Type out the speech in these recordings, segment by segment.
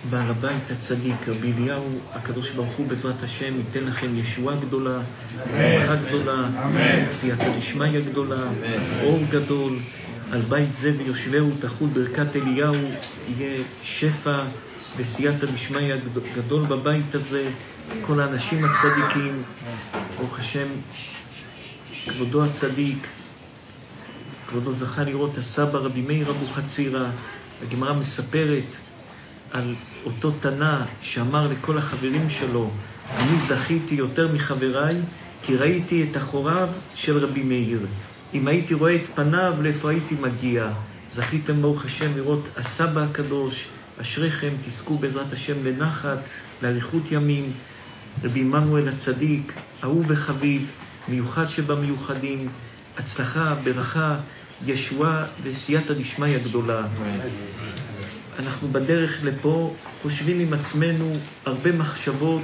בעל הבית הצדיק, רבי אליהו, הקדוש ברוך הוא בעזרת השם ייתן לכם ישועה גדולה, שמחה גדולה, סייעתא דשמיא גדולה, אור גדול. על בית זה ויושבהו תחול ברכת אליהו, יהיה שפע וסייעתא דשמיא גדול בבית הזה. כל האנשים הצדיקים, ברוך השם, כבודו הצדיק, כבודו זכה לראות הסבא רבי מאיר אבוחצירא. הגמרא מספרת על אותו תנא שאמר לכל החברים שלו, אני זכיתי יותר מחבריי כי ראיתי את אחוריו של רבי מאיר. אם הייתי רואה את פניו, לאיפה הייתי מגיע? זכיתם ברוך השם לראות הסבא הקדוש, אשריכם, תזכו בעזרת השם לנחת, לאריכות ימים. רבי עמנואל הצדיק, אהוב וחביב, מיוחד שבמיוחדים, הצלחה, ברכה, ישועה וסייעתא דשמיא גדולה. אנחנו בדרך לפה חושבים עם עצמנו הרבה מחשבות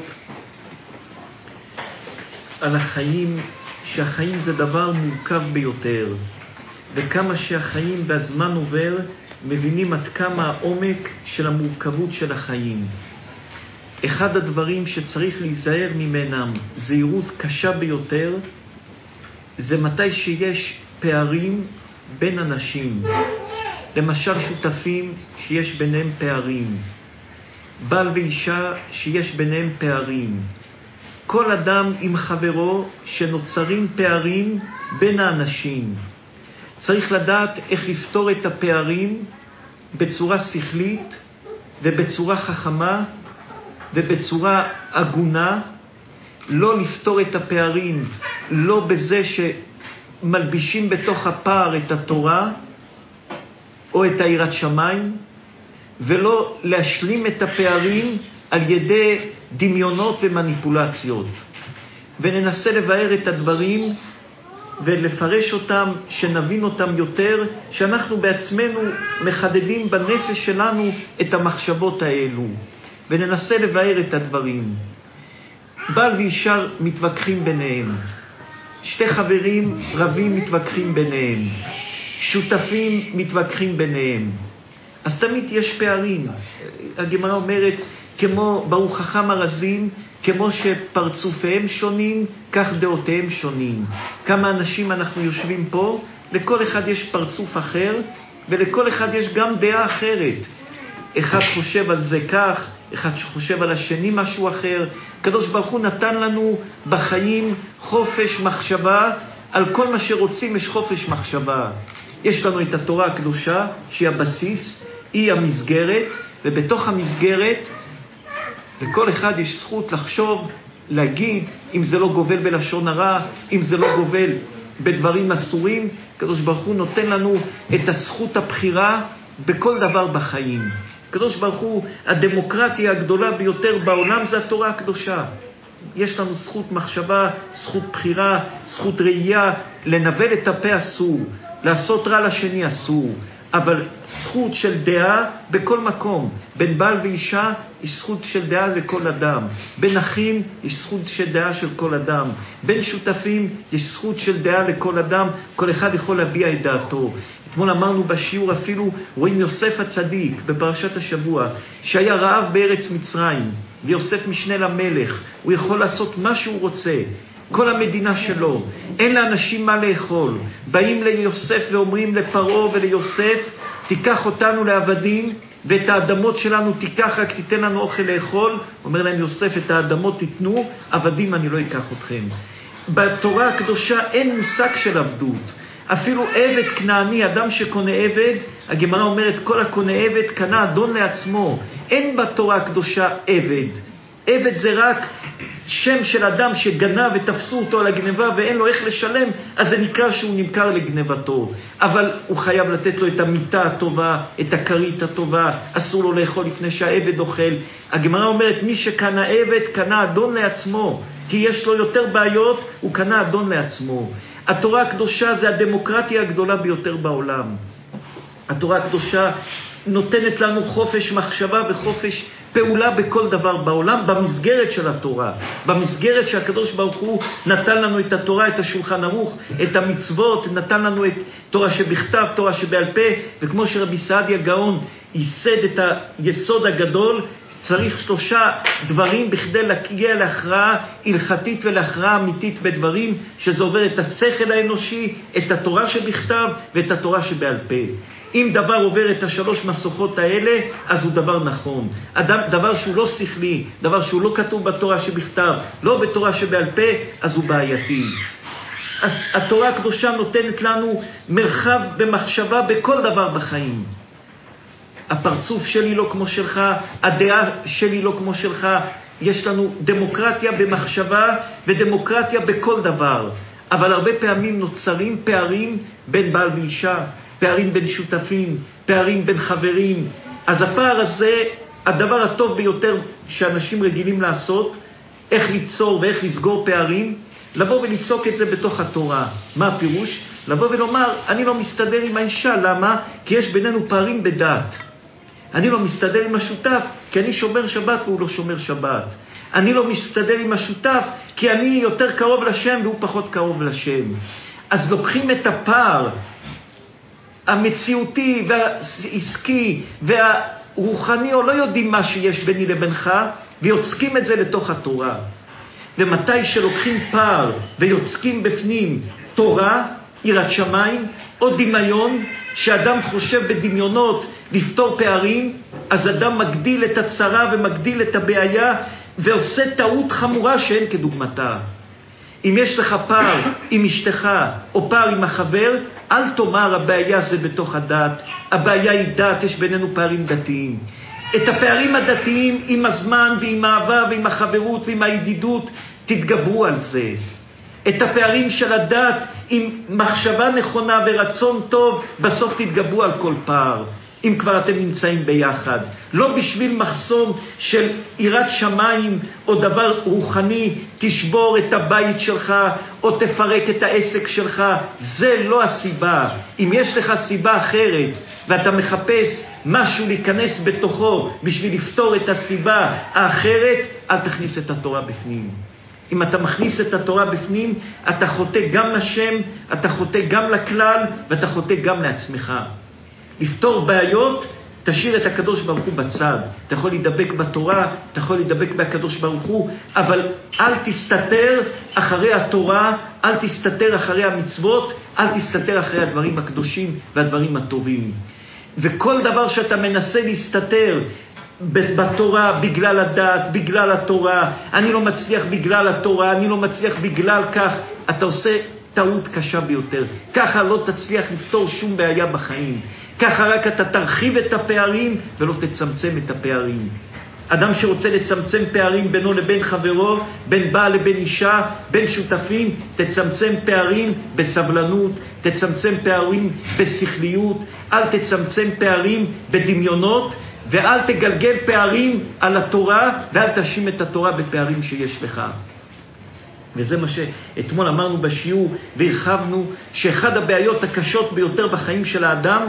על החיים, שהחיים זה דבר מורכב ביותר, וכמה שהחיים והזמן עובר מבינים עד כמה העומק של המורכבות של החיים. אחד הדברים שצריך להיזהר ממנם, זהירות קשה ביותר, זה מתי שיש פערים בין אנשים. למשל שותפים שיש ביניהם פערים, בעל ואישה שיש ביניהם פערים, כל אדם עם חברו שנוצרים פערים בין האנשים. צריך לדעת איך לפתור את הפערים בצורה שכלית ובצורה חכמה ובצורה הגונה. לא לפתור את הפערים לא בזה שמלבישים בתוך הפער את התורה או את יראת שמיים, ולא להשלים את הפערים על ידי דמיונות ומניפולציות. וננסה לבאר את הדברים ולפרש אותם, שנבין אותם יותר, שאנחנו בעצמנו מחדדים בנפש שלנו את המחשבות האלו, וננסה לבאר את הדברים. בעל ואישה מתווכחים ביניהם, שתי חברים רבים מתווכחים ביניהם, שותפים מתווכחים ביניהם, אז תמיד יש פערים. הגמרא אומרת, כמו ברוך חכם הרזים, כמו שפרצופיהם שונים, כך דעותיהם שונים. כמה אנשים אנחנו יושבים פה, לכל אחד יש פרצוף אחר, ולכל אחד יש גם דעה אחרת. אחד חושב על זה כך, אחד חושב על השני משהו אחר. הקדוש ברוך הוא נתן לנו בחיים חופש מחשבה, על כל מה שרוצים יש חופש מחשבה. יש לנו את התורה הקדושה, שהיא הבסיס, היא המסגרת, ובתוך המסגרת לכל אחד יש זכות לחשוב, להגיד, אם זה לא גובל בלשון הרע, אם זה לא גובל בדברים אסורים. הקדוש ברוך הוא נותן לנו את הזכות הבחירה בכל דבר בחיים. הקדוש ברוך הוא, הדמוקרטיה הגדולה ביותר בעולם זה התורה הקדושה. יש לנו זכות מחשבה, זכות בחירה, זכות ראייה. לנבל את הפה אסור, לעשות רע לשני אסור, אבל זכות של דעה בכל מקום. בין בעל ואישה יש זכות של דעה לכל אדם, בין אחים יש זכות של דעה של כל אדם, בין שותפים יש זכות של דעה לכל אדם. כל אחד יכול להביע את דעתו. אתמול אמרנו בשיעור, אפילו רואים יוסף הצדיק בפרשת השבוע, שהיה רעב בארץ מצרים, ויוסף משנה למלך, הוא יכול לעשות מה שהוא רוצה, כל המדינה שלו, אין לאנשים מה לאכול. באים ליוסף ואומרים לפרעה וליוסף, תיקח אותנו לעבדים, ואת האדמות שלנו תיקח, רק תיתן לנו אוכל לאכול. אומר להם יוסף, את האדמות תיתנו, עבדים אני לא אקח אתכם. בתורה הקדושה אין מושג של עבדות. אפילו עבד כנעני, אדם שקונה עבד, הגמרא אומרת, כל הקונה עבד קנה אדון לעצמו. אין בתורה הקדושה עבד. עבד זה רק שם של אדם שגנב ותפסו אותו על הגנבה ואין לו איך לשלם, אז זה נקרא שהוא נמכר לגנבתו. אבל הוא חייב לתת לו את המיטה הטובה, את הכרית הטובה, אסור לו לאכול לפני שהעבד אוכל. הגמרא אומרת, מי שקנה עבד קנה אדון לעצמו, כי יש לו יותר בעיות, הוא קנה אדון לעצמו. התורה הקדושה זה הדמוקרטיה הגדולה ביותר בעולם. התורה הקדושה נותנת לנו חופש מחשבה וחופש פעולה בכל דבר בעולם, במסגרת של התורה, במסגרת שהקדוש ברוך הוא נתן לנו את התורה, את השולחן ערוך, את המצוות, נתן לנו את תורה שבכתב, תורה שבעל פה. וכמו שרבי סעדיה גאון ייסד את היסוד הגדול, צריך 3 דברים בכדי להגיע להכרעה הלכתית ולהכרעה אמיתית בדברים, שזה עובר את השכל האנושי, את התורה שבכתב ואת התורה שבעל פה. אם דבר עובר את 3 מסוכות האלה, אז הוא דבר נכון. דבר שהוא לא שכלי, דבר שהוא לא כתוב בתורה שבכתב, לא בתורה שבעל פה, אז הוא בעייתי. אז התורה הקדושה נותנת לנו מרחב במחשבה בכל דבר בחיים. הפרצוף שלי לא כמו שלך, הדעה שלי לא כמו שלך. יש לנו דמוקרטיה במחשבה ודמוקרטיה בכל דבר. אבל הרבה פעמים נוצרים פערים בין בעל ואישה, פערים בין שותפים, פערים בין חברים. אז הפער הזה, הדבר הטוב ביותר שאנשים רגילים לעשות, איך ליצור ואיך לסגור פערים, לבוא וליצוק את זה בתוך התורה. מה הפירוש? לבוא ולומר, אני לא מסתדר עם האישה. למה? כי יש בינינו פערים בדת. אני לא מסתדר עם השותף, כי אני שומר שבת והוא לא שומר שבת. אני לא מסתדר עם השותף, כי אני יותר קרוב לשם והוא פחות קרוב לשם. אז לוקחים את הפער המציאותי והעסקי והרוחני, או לא יודעים מה שיש ביני לבינך, ויוצקים את זה לתוך התורה. ומתי שלוקחים פער ויוצקים בפנים תורה, יראת שמיים, או דמיון, שאדם חושב בדמיונות לפתור פערים, אז אדם מגדיל את הצרה ומגדיל את הבעיה, ועושה טעות חמורה שאין כדוגמתה. אם יש לך פער עם אשתך, או פער עם החבר, אל תאמר הבעיה זה בתוך הדת. הבעיה היא דת, יש בינינו פערים דתיים. את הפערים הדתיים עם הזמן ועם האהבה ועם החברות ועם הידידות, תתגברו על זה. את הפערים של הדת עם מחשבה נכונה ורצון טוב, בסוף תתגברו על כל פער. אם כבר אתם נמצאים ביחד. לא בשביל מחסום של יראת שמיים או דבר רוחני, תשבור את הבית שלך או תפרק את העסק שלך. זה לא הסיבה. אם יש לך סיבה אחרת ואתה מחפש משהו להיכנס בתוכו בשביל לפתור את הסיבה האחרת, אל תכניס את התורה בפנים. אם אתה מכניס את התורה בפנים, אתה חוטא גם לשם, אתה חוטא גם לכלל ואתה חוטא גם לעצמך. לפתור בעיות, תשאיר את הקדוש ברוך הוא בצד. אתה יכול להידבק בתורה, אתה יכול להידבק בהקדוש ברוך הוא, אבל אל תסתתר אחרי התורה, אל תסתתר אחרי המצוות, אל תסתתר אחרי הדברים הקדושים והדברים הטובים. וכל דבר שאתה מנסה להסתתר בתורה, בגלל הדת, בגלל התורה, אני לא מצליח בגלל התורה, אני לא מצליח בגלל כך, אתה עושה טעות קשה ביותר. ככה לא תצליח לפתור שום בעיה בחיים. ככה רק אתה תרחיב את הפערים ולא תצמצם את הפערים. אדם שרוצה לצמצם פערים בינו לבין חברו, בין בעל לבין אישה, בין שותפים, תצמצם פערים בסבלנות, תצמצם פערים בשכליות, אל תצמצם פערים בדמיונות, ואל תגלגל פערים על התורה, ואל תאשים את התורה בפערים שיש לך. וזה מה שאתמול אמרנו בשיעור והרחבנו, שאחד הבעיות הקשות ביותר בחיים של האדם,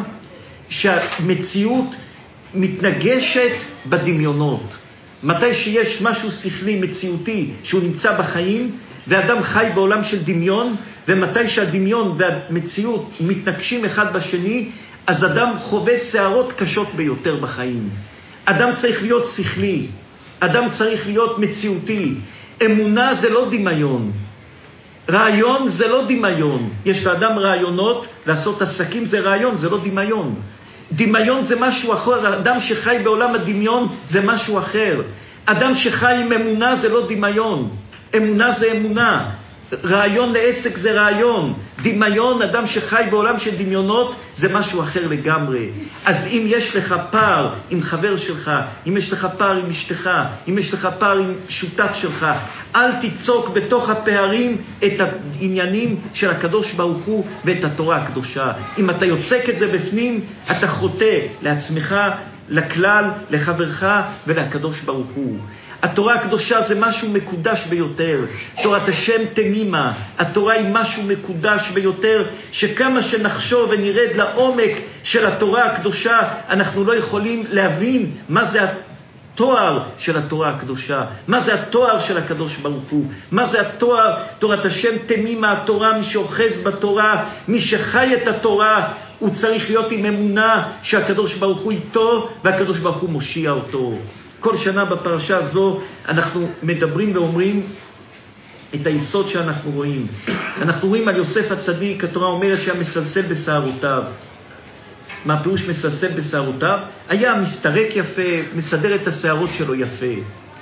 שהמציאות מתנגשת בדמיונות. מתי שיש משהו שכלי מציאותי שהוא נמצא בחיים, ואדם חי בעולם של דמיון, ומתי שהדמיון והמציאות מתנגשים אחד בשני, אז אדם חווה שערות קשות ביותר בחיים. אדם צריך להיות שכלי, אדם צריך להיות מציאותי. אמונה זה לא דמיון, רעיון זה לא דמיון. יש לאדם רעיונות, לעשות עסקים זה רעיון, זה לא דמיון. דמיון זה משהו אחר. אדם שחי בעולם הדמיון זה משהו אחר. אדם שחי עם אמונה זה לא דמיון, אמונה זה אמונה. רעיון לעסק זה רעיון. דמיון, אדם שחי בעולם של דמיונות, זה משהו אחר לגמרי. אז אם יש לך פער עם חבר שלך, אם יש לך פער עם אשתך, אם יש לך פער עם שותף שלך, אל תיצוק בתוך הפערים את העניינים של הקדוש ברוך הוא ואת התורה הקדושה. אם אתה יוצק את זה בפנים, אתה חוטא לעצמך, לכלל, לחברך ולקדוש ברוך הוא. התורה הקדושה זה משהו מקודש ביותר. תורת השם תמימה. התורה היא משהו מקודש ביותר, שכמה שנחשוב ונרד לעומק של התורה הקדושה, אנחנו לא יכולים להבין מה זה התואר של התורה הקדושה, מה זה התואר של הקדוש ברוך הוא, מה זה התואר, תורת השם תמימה, התורה, מי שאוחז בתורה, מי שחי את התורה, הוא צריך להיות עם אמונה שהקדוש ברוך הוא איתו והקדוש ברוך הוא מושיע אותו. כל שנה בפרשה הזו אנחנו מדברים ואומרים את היסוד שאנחנו רואים. אנחנו רואים על יוסף הצדיק, התורה אומרת שהיה מסלסל בשערותיו. מה פירוש מסלסל בשערותיו? היה מסתרק יפה, מסדר את השערות שלו יפה.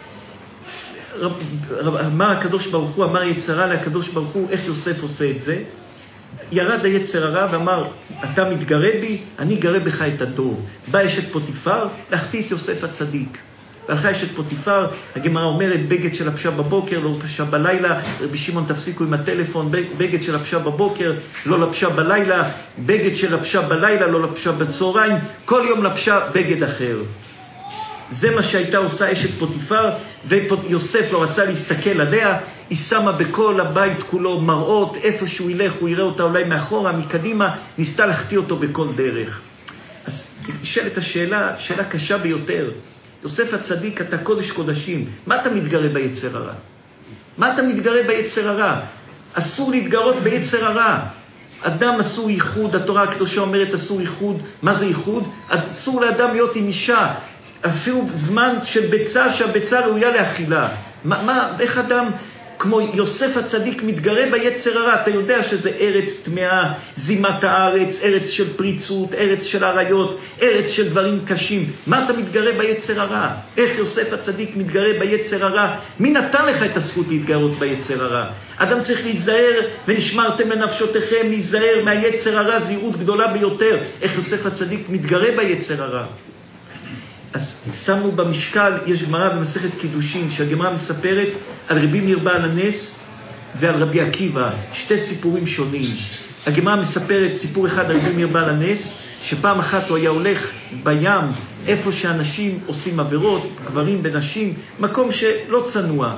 אמר הקדוש ברוך הוא, אמר יצרה לקדוש ברוך הוא, איך יוסף עושה את זה? ירד היצר הרע ואמר, אתה מתגרה בי, אני אגרה בך את הטוב. בא אשת פוטיפר, להחטיא את יוסף הצדיק. והלכה אשת פוטיפר, הגמרא אומרת, בגד של לבשה בבוקר, לא לבשה בלילה, רבי שמעון תפסיקו עם הטלפון, בגד של לבשה בבוקר, לא לבשה בלילה, בגד של לבשה בלילה, לא לבשה בצהריים, כל יום לבשה בגד אחר. זה מה שהייתה עושה אשת פוטיפר, ויוסף לא רצה להסתכל עליה, היא שמה בכל הבית כולו מראות, איפה שהוא ילך, הוא יראה אותה אולי מאחורה, מקדימה, ניסתה להחטיא אותו בכל דרך. אז נשאלת השאלה, שאלה קשה ביותר, יוסף הצדיק, אתה קודש קודשים, מה אתה מתגרה ביצר הרע? מה אתה מתגרה ביצר הרע? אסור להתגרות ביצר הרע. אדם אסור ייחוד, התורה הקדושה אומרת אסור ייחוד. מה זה ייחוד? אסור לאדם להיות עם אישה, אפילו זמן של ביצה, שהביצה ראויה לאכילה. איך אדם כמו יוסף הצדיק מתגרה ביצר הרע? אתה יודע שזה ארץ טמאה, זימת הארץ, ארץ של פריצות, ארץ של עריות, ארץ של דברים קשים. מה אתה מתגרה ביצר הרע? איך יוסף הצדיק מתגרה ביצר הרע? מי נתן לך את הזכות להתגרות ביצר הרע? אדם צריך להיזהר, ונשמרתם לנפשותיכם, להיזהר מהיצר הרע, זהירות גדולה ביותר. איך יוסף הצדיק מתגרה ביצר הרע? אז שמנו במשקל, יש גמרא במסכת קידושין, שהגמרא מספרת על רבי מאיר בעל הנס ועל רבי עקיבא, שתי סיפורים שונים. הגמרא מספרת סיפור אחד על רבי מאיר בעל הנס, שפעם אחת הוא היה הולך בים, איפה שאנשים עושים עבירות, גברים ונשים, מקום שלא צנוע.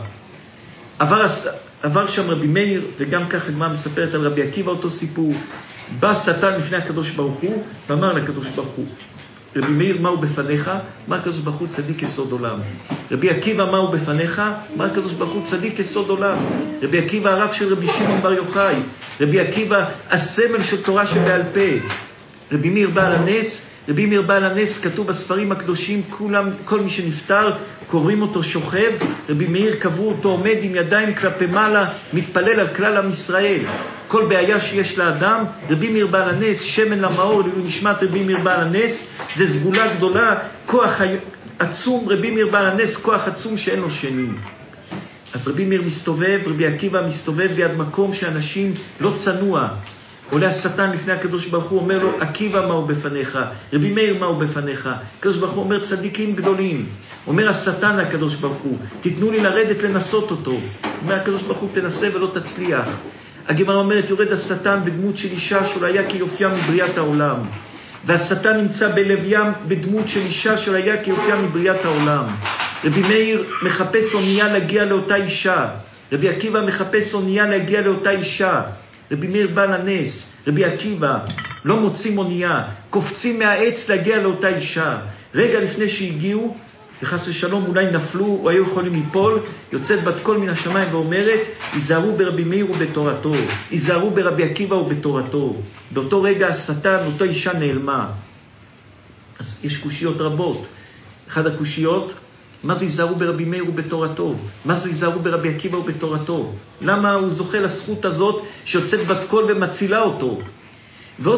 עבר שם רבי מאיר, וגם כך הגמרא מספרת על רבי עקיבא אותו סיפור. בא שטן לפני הקדוש ברוך הוא, ואמר לקדוש ברוך הוא, רבי מאיר, מהו בפניך? אמר הקדוש ברוך הוא, צדיק יסוד עולם. רבי עקיבא, מהו בפניך? אמר הקדוש ברוך הוא, צדיק יסוד עולם. רבי עקיבא, הרב של רבי שמעון בר יוחאי. רבי עקיבא, הסמל של תורה שבעל פה. רבי מאיר בעל הנס, רבי מאיר בעל הנס, כתוב בספרים הקדושים, כל מי שנפטר, קוברים אותו שוכב. רבי מאיר קברו אותו עומד עם ידיים כלפי מעלה, מתפלל על כלל עם ישראל. כל בעיה שיש לאדם, רבי מאיר בעל הנס, שמן למאור, נשמת רבי מאיר בעל הנס, זה סגולה גדולה, כוח עצום, רבי מאיר בעל הנס, כוח עצום שאין לו שני. אז רבי מאיר מסתובב, רבי עקיבא מסתובב ביד מקום שאנשים לא צנוע. עולה השטן לפני הקדוש ברוך הוא, אומר לו, עקיבא, מהו בפניך? רבי מאיר, מהו בפניך? הקדוש ברוך הוא אומר, צדיקים גדולים. אומר השטן לקדוש ברוך הוא, תיתנו לי לרדת לנסות אותו. אומר הקדוש ברוך הוא, תנסה ולא תצליח. הגמרא אומרת, יורד השטן בדמות של אישה שלא היה כיופיה מבריאת העולם. והשטן נמצא בלב ים בדמות של אישה שלא היה כיופיה מבריאת העולם. רבי מאיר מחפש אונייה להגיע לאותה אישה. רבי עקיבא מחפש אונייה להגיע לאותה אישה. רבי מאיר בעל הנס, רבי עקיבא, לא מוצאים אונייה, קופצים מהעץ להגיע לאותה אישה. רגע לפני שהגיעו, וחס ושלום אולי נפלו או היו יכולים ליפול, יוצאת בת קול מן השמיים ואומרת, היזהרו ברבי מאיר ובתורתו, היזהרו ברבי עקיבא ובתורתו. באותו רגע השטן, אותו אישה נעלמה. אז יש קושיות רבות. אחד הקושיות, מה זה היזהרו ברבי מאיר ובתורתו? מה זה היזהרו ברבי עקיבא ובתורתו? למה הוא זוכה לזכות הזאת שיוצאת בת קול ומצילה אותו? ועוד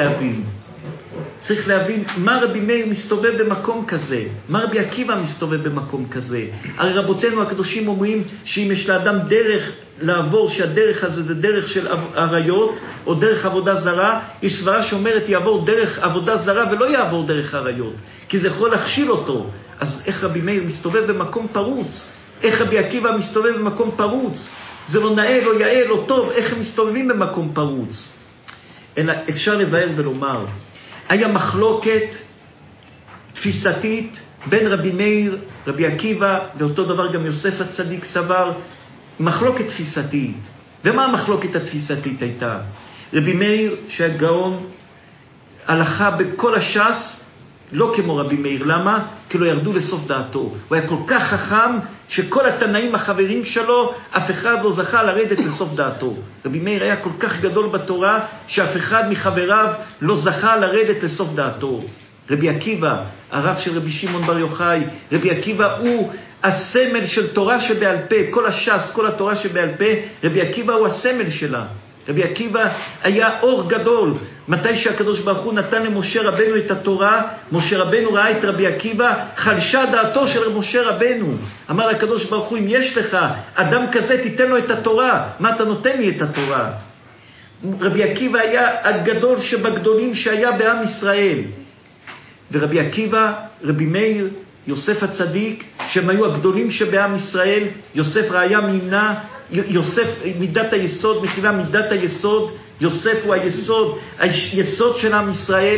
צריך להבין מה רבי מאיר מסתובב במקום כזה, מה רבי עקיבא מסתובב במקום כזה. הרי רבותינו הקדושים אומרים שאם יש לאדם דרך לעבור, שהדרך הזה זה דרך של עריות או דרך עבודה זרה, יש סברה שאומרת יעבור דרך עבודה זרה ולא יעבור דרך עריות, כי זה יכול להכשיל אותו. אז איך רבי מאיר מסתובב במקום פרוץ? איך רבי עקיבא מסתובב במקום פרוץ? זה לא נאה, לא יאה, לא טוב, איך הם מסתובבים במקום פרוץ? אלא אפשר לבאר ולומר, היה מחלוקת תפיסתית בין רבי מאיר, רבי עקיבא, ואותו דבר גם יוסף הצדיק סבר, מחלוקת תפיסתית. ומה המחלוקת התפיסתית הייתה? רבי מאיר שהיה גאון, הלכה בכל הש"ס, לא כמו רבי מאיר. למה? כי לא ירדו לסוף דעתו. הוא היה כל כך חכם שכל התנאים החברים שלו, אף אחד לא זכה לרדת לסוף דעתו. רבי מאיר היה כל כך גדול בתורה שאף אחד מחבריו לא זכה לרדת לסוף דעתו. רבי עקיבא, הרב של רבי שמעון בר יוחאי, רבי עקיבא הוא הסמל של תורה שבעל פה, כל הש"ס, כל התורה שבעל פה, רבי עקיבא הוא הסמל שלה. רבי עקיבא היה אור גדול. מתי שהקדוש ברוך הוא נתן למשה רבנו את התורה, משה רבנו ראה את רבי עקיבא, חלשה דעתו של משה רבנו. אמר הקדוש ברוך הוא, אם יש לך אדם כזה, תיתן לו את התורה. מה אתה נותן לי את התורה? רבי עקיבא היה הגדול שבגדולים שהיה בעם ישראל. ורבי עקיבא, רבי מאיר, יוסף הצדיק, שהם היו הגדולים שבעם ישראל, יוסף ראיה מימנה, יוסף מידת היסוד, מכילה מידת היסוד, יוסף הוא היסוד, היסוד של עם ישראל.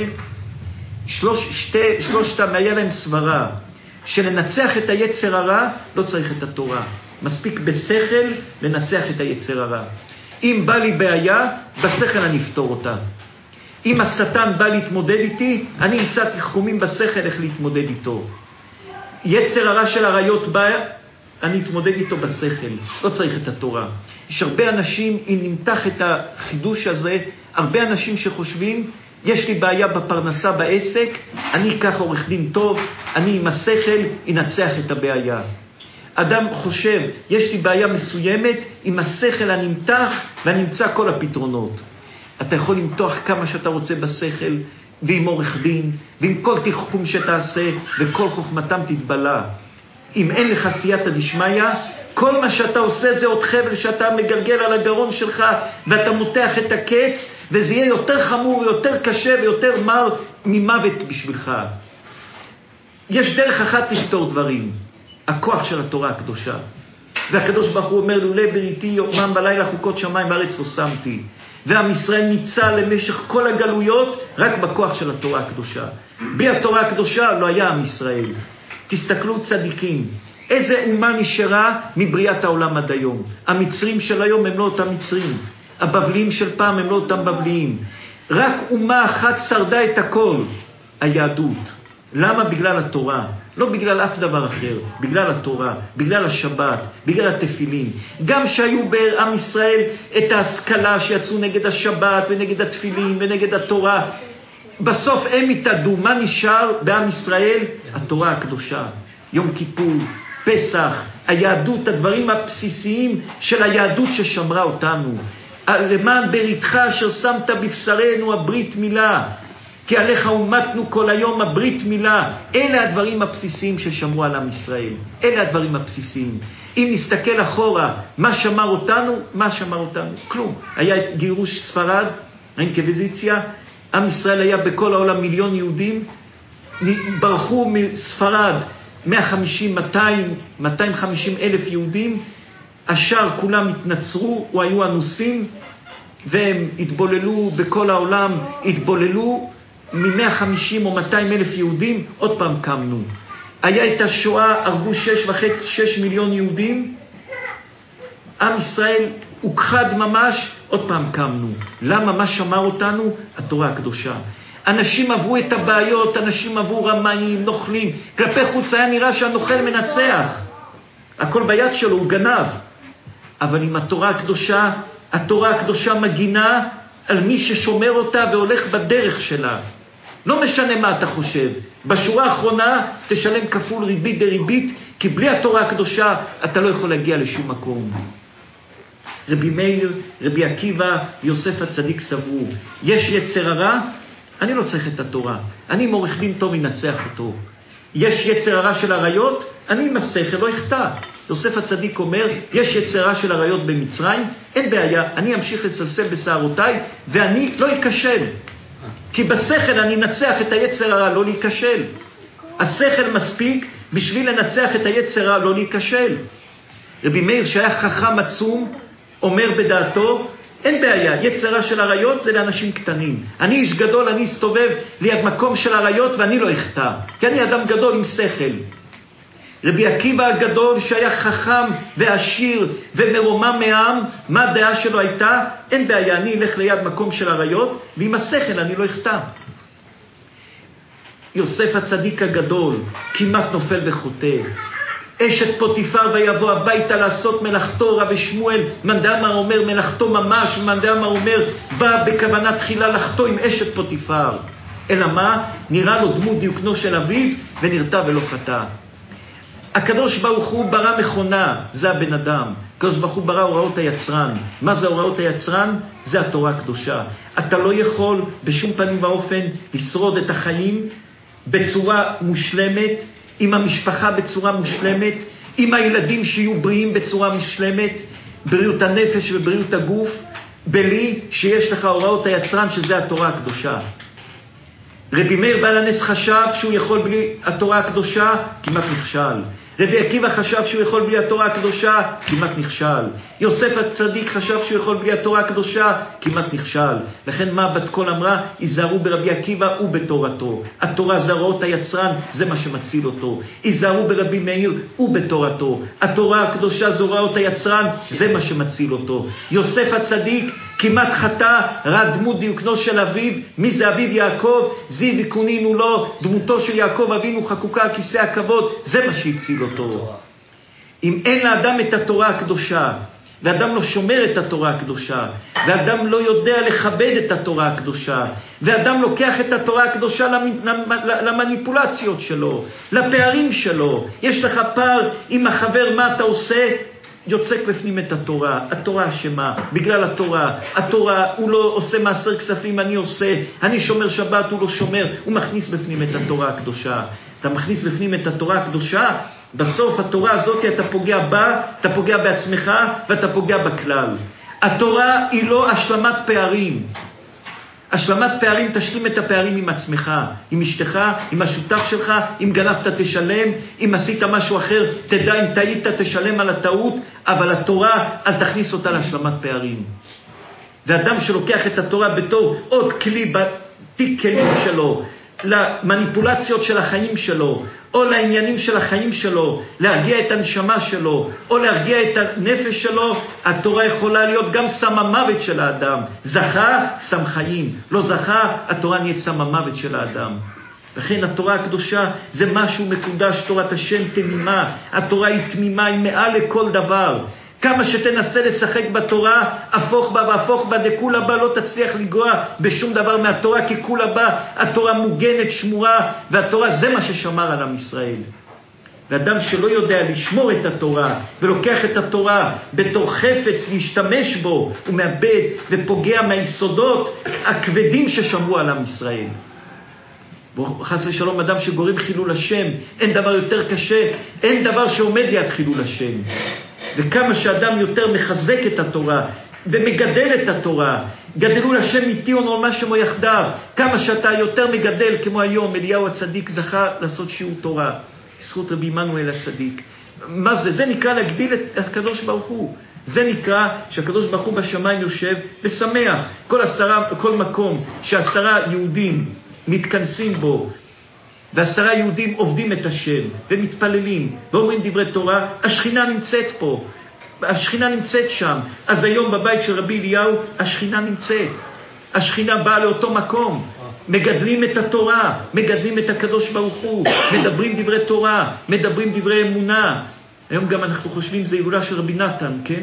שלושתם היה להם סברה, שלנצח את היצר הרע לא צריך את התורה, מספיק בשכל לנצח את היצר הרע. אם בא לי בעיה, בשכל אני אפתור אותה. אם השטן בא להתמודד איתי, אני אמצא תחכומים בשכל איך להתמודד איתו. יצר הרע של הריות בא, אני אתמודד איתו בשכל, לא צריך את התורה. יש הרבה אנשים, אם נמתח את החידוש הזה, הרבה אנשים שחושבים, יש לי בעיה בפרנסה בעסק, אני אקח עורך דין טוב, אני עם השכל אנצח את הבעיה. אדם חושב, יש לי בעיה מסוימת, עם השכל אני אמתח ואני אמצא כל הפתרונות. אתה יכול למתוח כמה שאתה רוצה בשכל, ועם עורך דין, ועם כל תחכום שתעשה, וכל חוכמתם תתבלה. אם אין לך סייעתא דשמיא, כל מה שאתה עושה זה עוד חבל שאתה מגלגל על הגרון שלך, ואתה מותח את הקץ, וזה יהיה יותר חמור, יותר קשה, ויותר מר ממוות בשבילך. יש דרך אחת לפתור דברים, הכוח של התורה הקדושה. והקדוש ברוך הוא אומר, לולא בריתי יומם בלילה חוקות שמיים וארץ לא שמתי. ועם ישראל ניצל למשך כל הגלויות רק בכוח של התורה הקדושה. בלי התורה הקדושה לא היה עם ישראל. תסתכלו צדיקים, איזה אומה נשארה מבריאת העולם עד היום? המצרים של היום הם לא אותם מצרים, הבבליים של פעם הם לא אותם בבליים. רק אומה אחת שרדה את הכל, היהדות. למה? בגלל התורה, לא בגלל אף דבר אחר, בגלל התורה, בגלל השבת, בגלל התפילין. גם שהיו בעם ישראל את ההשכלה שיצאו נגד השבת ונגד התפילין ונגד התורה, בסוף הם התאדו. מה נשאר בעם ישראל? התורה הקדושה, יום כיפור, פסח, היהדות, הדברים הבסיסיים של היהדות ששמרה אותנו. למען בריתך אשר שמת בבשרנו הברית מילה, כי עליך אומתנו כל היום הברית מילה. אלה הדברים הבסיסיים ששמרו על עם ישראל, אלה הדברים הבסיסיים. אם נסתכל אחורה, מה שמר אותנו? מה שמר אותנו? כלום. היה את גירוש ספרד, האינקוויזיציה, עם ישראל היה בכל העולם מיליון יהודים, ברחו מספרד 150, 250 אלף יהודים, השאר כולם התנצרו או היו אנוסים, והם התבוללו בכל העולם, התבוללו מ-150 או 200 אלף יהודים, עוד פעם קמנו. היה את השואה, הרגו 6 מיליון יהודים, עם ישראל הוכחד ממש, עוד פעם קמנו. למה? מה שמר אותנו? התורה הקדושה. אנשים עברו את הבעיות, אנשים עברו רמאים, נוכלים. כלפי חוץ היה נראה שהנוכל מנצח. הכל ביד שלו, הוא גנב. אבל עם התורה הקדושה, התורה הקדושה מגינה על מי ששומר אותה והולך בדרך שלה. לא משנה מה אתה חושב. בשורה האחרונה תשלם כפול ריבית דריבית, כי בלי התורה הקדושה אתה לא יכול להגיע לשום מקום. רבי מאיר, רבי עקיבא, יוסף הצדיק סברו, יש יצר הרע, אני לא צריך את התורה. אני עם עורך דין טוב ינצח אותו. יש יצר הרע של הריות, אני עם השכל לא אחטא. יוסף הצדיק אומר, יש יצר הרע של הריות במצרים, אין בעיה, אני אמשיך לסלסל בשערותיי, ואני לא אכשל. כי בשכל אני אנצח את היצר הרע, לא להיכשל. השכל מספיק בשביל לנצח את היצר הרע, לא להיכשל. רבי מאיר שהיה חכם עצום, אומר בדעתו, אין בעיה, יצר הרע של הריות זה לאנשים קטנים. אני איש גדול, אני אסתובב ליד מקום של הריות ואני לא אחטא, כי אני אדם גדול עם שכל. רבי עקיבא הגדול שהיה חכם ועשיר ומרומם מהעם, מה הדעה שלו הייתה? אין בעיה, אני אלך ליד מקום של הריות ועם השכל אני לא אחטא. יוסף הצדיק הגדול כמעט נופל וחוטא. אשת פוטיפר ויבוא הביתה לעשות מלאכתו. רבי שמואל מנדאמר אומר מלאכתו ממש, מנדאמר אומר בא בכוונה תחילה לחתו עם אשת פוטיפר. אלא מה? נראה לו דמות דיוקנו של אביו ונרתע ולא חטא. הקדוש ברוך הוא ברא מכונה, זה הבן אדם. הקדוש ברוך הוא ברא הוראות היצרן. מה זה הוראות היצרן? זה התורה הקדושה. אתה לא יכול בשום פנים ואופן לשרוד את החיים בצורה מושלמת, עם המשפחה בצורה מושלמת, עם הילדים שיהיו בריאים בצורה מושלמת, בריאות הנפש ובריאות הגוף, בלי שיש לך הוראות היצרן, שזה התורה הקדושה. רבי מאיר בעל הנס חשב שהוא יכול בלי התורה הקדושה, כמעט נכשל. רבי עקיבא חשב שהוא יכול בלי התורה הקדושה, כמעט נכשל. יוסף הצדיק חשב שהוא יכול בלי התורה הקדושה, כמעט נכשל. לכן מה בת קול אמרה? היזהרו ברבי עקיבא ובתורתו. התורה זה הוראות היצרן, זה מה שמציל אותו. היזהרו ברבי מאיר ובתורתו. התורה הקדושה זה הוראות היצרן, זה מה שמציל אותו. יוסף הצדיק כמעט חטא, ראה דמות דיוקנו של אביו. מי זה אביו? יעקב. זיו יקונינו לו, דמותו של יעקב אבינו חקוקה על כיסא הכבוד, זה מה שהציל אותו. אם אין לאדם את התורה הקדושה, ואדם לא שומר את התורה הקדושה, ואדם לא יודע לכבד את התורה הקדושה, ואדם לוקח את התורה הקדושה למניפולציות שלו, לפערים שלו. יש לך פער עם החבר, מה אתה עושה? יוצק בפנים את התורה. התורה אשמה, בגלל התורה הוא לא עושה מעשר כספים, אני עושה, אני שומר שבת, הוא לא שומר, הוא מכניס בפנים את התורה הקדושה. אתה מכניס בפנים את התורה הקדושה, בסוף התורה הזאת אתה פוגע בה, אתה פוגע בעצמך ואתה פוגע בכלל. התורה היא לא השלמת פערים. השלמת פערים, תשלים את הפערים עם עצמך, עם אשתך, עם השותף שלך. אם גנבת תשלם, אם עשית משהו אחר תדע, אם טעית תשלם על הטעות, אבל התורה אל תכניס אותה להשלמת פערים. ואדם שלוקח את התורה בתור עוד כלי בתיק כלים שלו, למניפולציות של החיים שלו, או לעניינים של החיים שלו, להרגיע את הנשמה שלו, או להרגיע את הנפש שלו, התורה יכולה להיות גם סם המוות של האדם. זכה, סם חיים. לא זכה, התורה נהיית סם המוות של האדם. לכן התורה הקדושה זה משהו מקודש, תורת השם תמימה. התורה היא תמימה, היא מעל לכל דבר. כמה שתנסה לשחק בתורה, הפוך בה והפוך בה, דכולה בה, לא תצליח לגוע בשום דבר מהתורה, כי כולה בה התורה מוגנת, שמורה, והתורה זה מה ששמר על עם ישראל. ואדם שלא יודע לשמור את התורה, ולוקח את התורה בתור חפץ להשתמש בו, הוא מאבד ופוגע מהיסודות הכבדים ששמרו על עם ישראל. חס ושלום, אדם שגורם חילול השם, אין דבר יותר קשה, אין דבר שעומד ליד חילול השם. וכמה שאדם יותר מחזק את התורה ומגדל את התורה, גדלו לשם איתי ונעלמה שמו יחדיו, כמה שאתה יותר מגדל, כמו היום אליהו הצדיק זכה לעשות שיעור תורה, זכות רבי עמנואל הצדיק. מה זה? זה נקרא להגדיל את הקדוש ברוך הוא. זה נקרא שהקדוש ברוך הוא בשמיים יושב ושמח. כל מקום ש10 יהודים מתכנסים בו, ו10 יהודים עובדים את השם ומתפללים ואומרים דברי תורה, השכינה נמצאת פה, השכינה נמצאת שם. אז היום בבית של רבי אליהו השכינה נמצאת, השכינה באה לאותו מקום. מגדלים את התורה, מגדלים את הקדוש ברוך הוא, מדברים דברי תורה, מדברים דברי אמונה. היום גם אנחנו חושבים זה הילולה של רבי נתן, כן?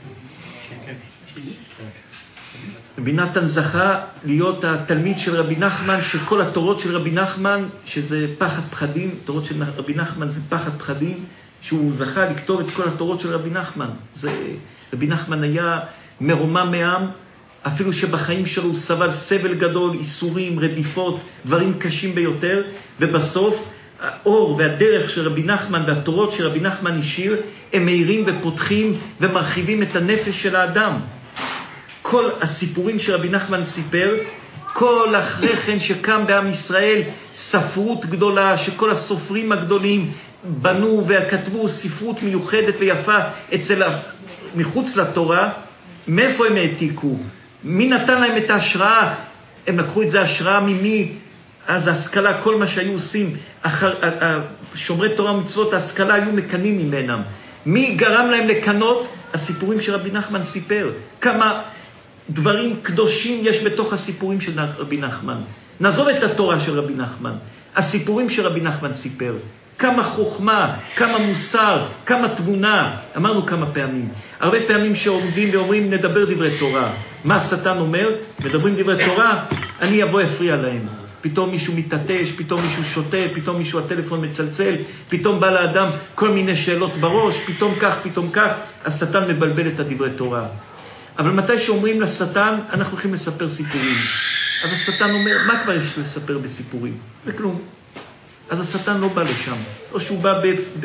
רבי נתן זכה להיות התלמיד של רבי נחמן, שכל התורות של רבי נחמן, שזה פחד פחדים, תורות של רבי נחמן זה פחד פחדים, שהוא זכה לכתוב את כל התורות של רבי נחמן. רבי נחמן היה מרומם מעם, אפילו שבחיים שלו הוא סבל סבל גדול, איסורים, רדיפות, דברים קשים ביותר, ובסוף האור והדרך של רבי נחמן והתורות של רבי נחמן השאיר, הם מאירים ופותחים ומרחיבים את הנפש של האדם. כל הסיפורים שרבי נחמן סיפר, כל אחרי כן שקם בעם ישראל ספרות גדולה, שכל הסופרים הגדולים בנו וכתבו ספרות מיוחדת ויפה מחוץ לתורה, מאיפה הם העתיקו? מי נתן להם את ההשראה? הם לקחו את זה השראה ממי? אז ההשכלה, כל מה שהיו עושים, שומרי תורה ומצוות, ההשכלה היו מקנים ממנם. מי גרם להם לקנות? הסיפורים שרבי נחמן סיפר. כמה דברים קדושים יש בתוך הסיפורים של רבי נחמן. נעזוב את התורה של רבי נחמן, הסיפורים שרבי נחמן סיפר. כמה חוכמה, כמה מוסר, כמה תבונה. אמרנו כמה פעמים. הרבה פעמים שעומדים ואומרים נדבר דברי תורה. מה השטן אומר? מדברים דברי תורה, אני אבוא אפריע להם. פתאום מישהו מתעטש, פתאום מישהו שותה, פתאום מישהו הטלפון מצלצל, פתאום בא לאדם כל מיני שאלות בראש, פתאום כך, השטן מבלבל את הדברי תורה. אבל מתי שאומרים לשטן, אנחנו הולכים לספר סיפורים. אז השטן אומר, מה כבר יש לספר בסיפורים? זה כלום. אז השטן לא בא לשם. או שהוא בא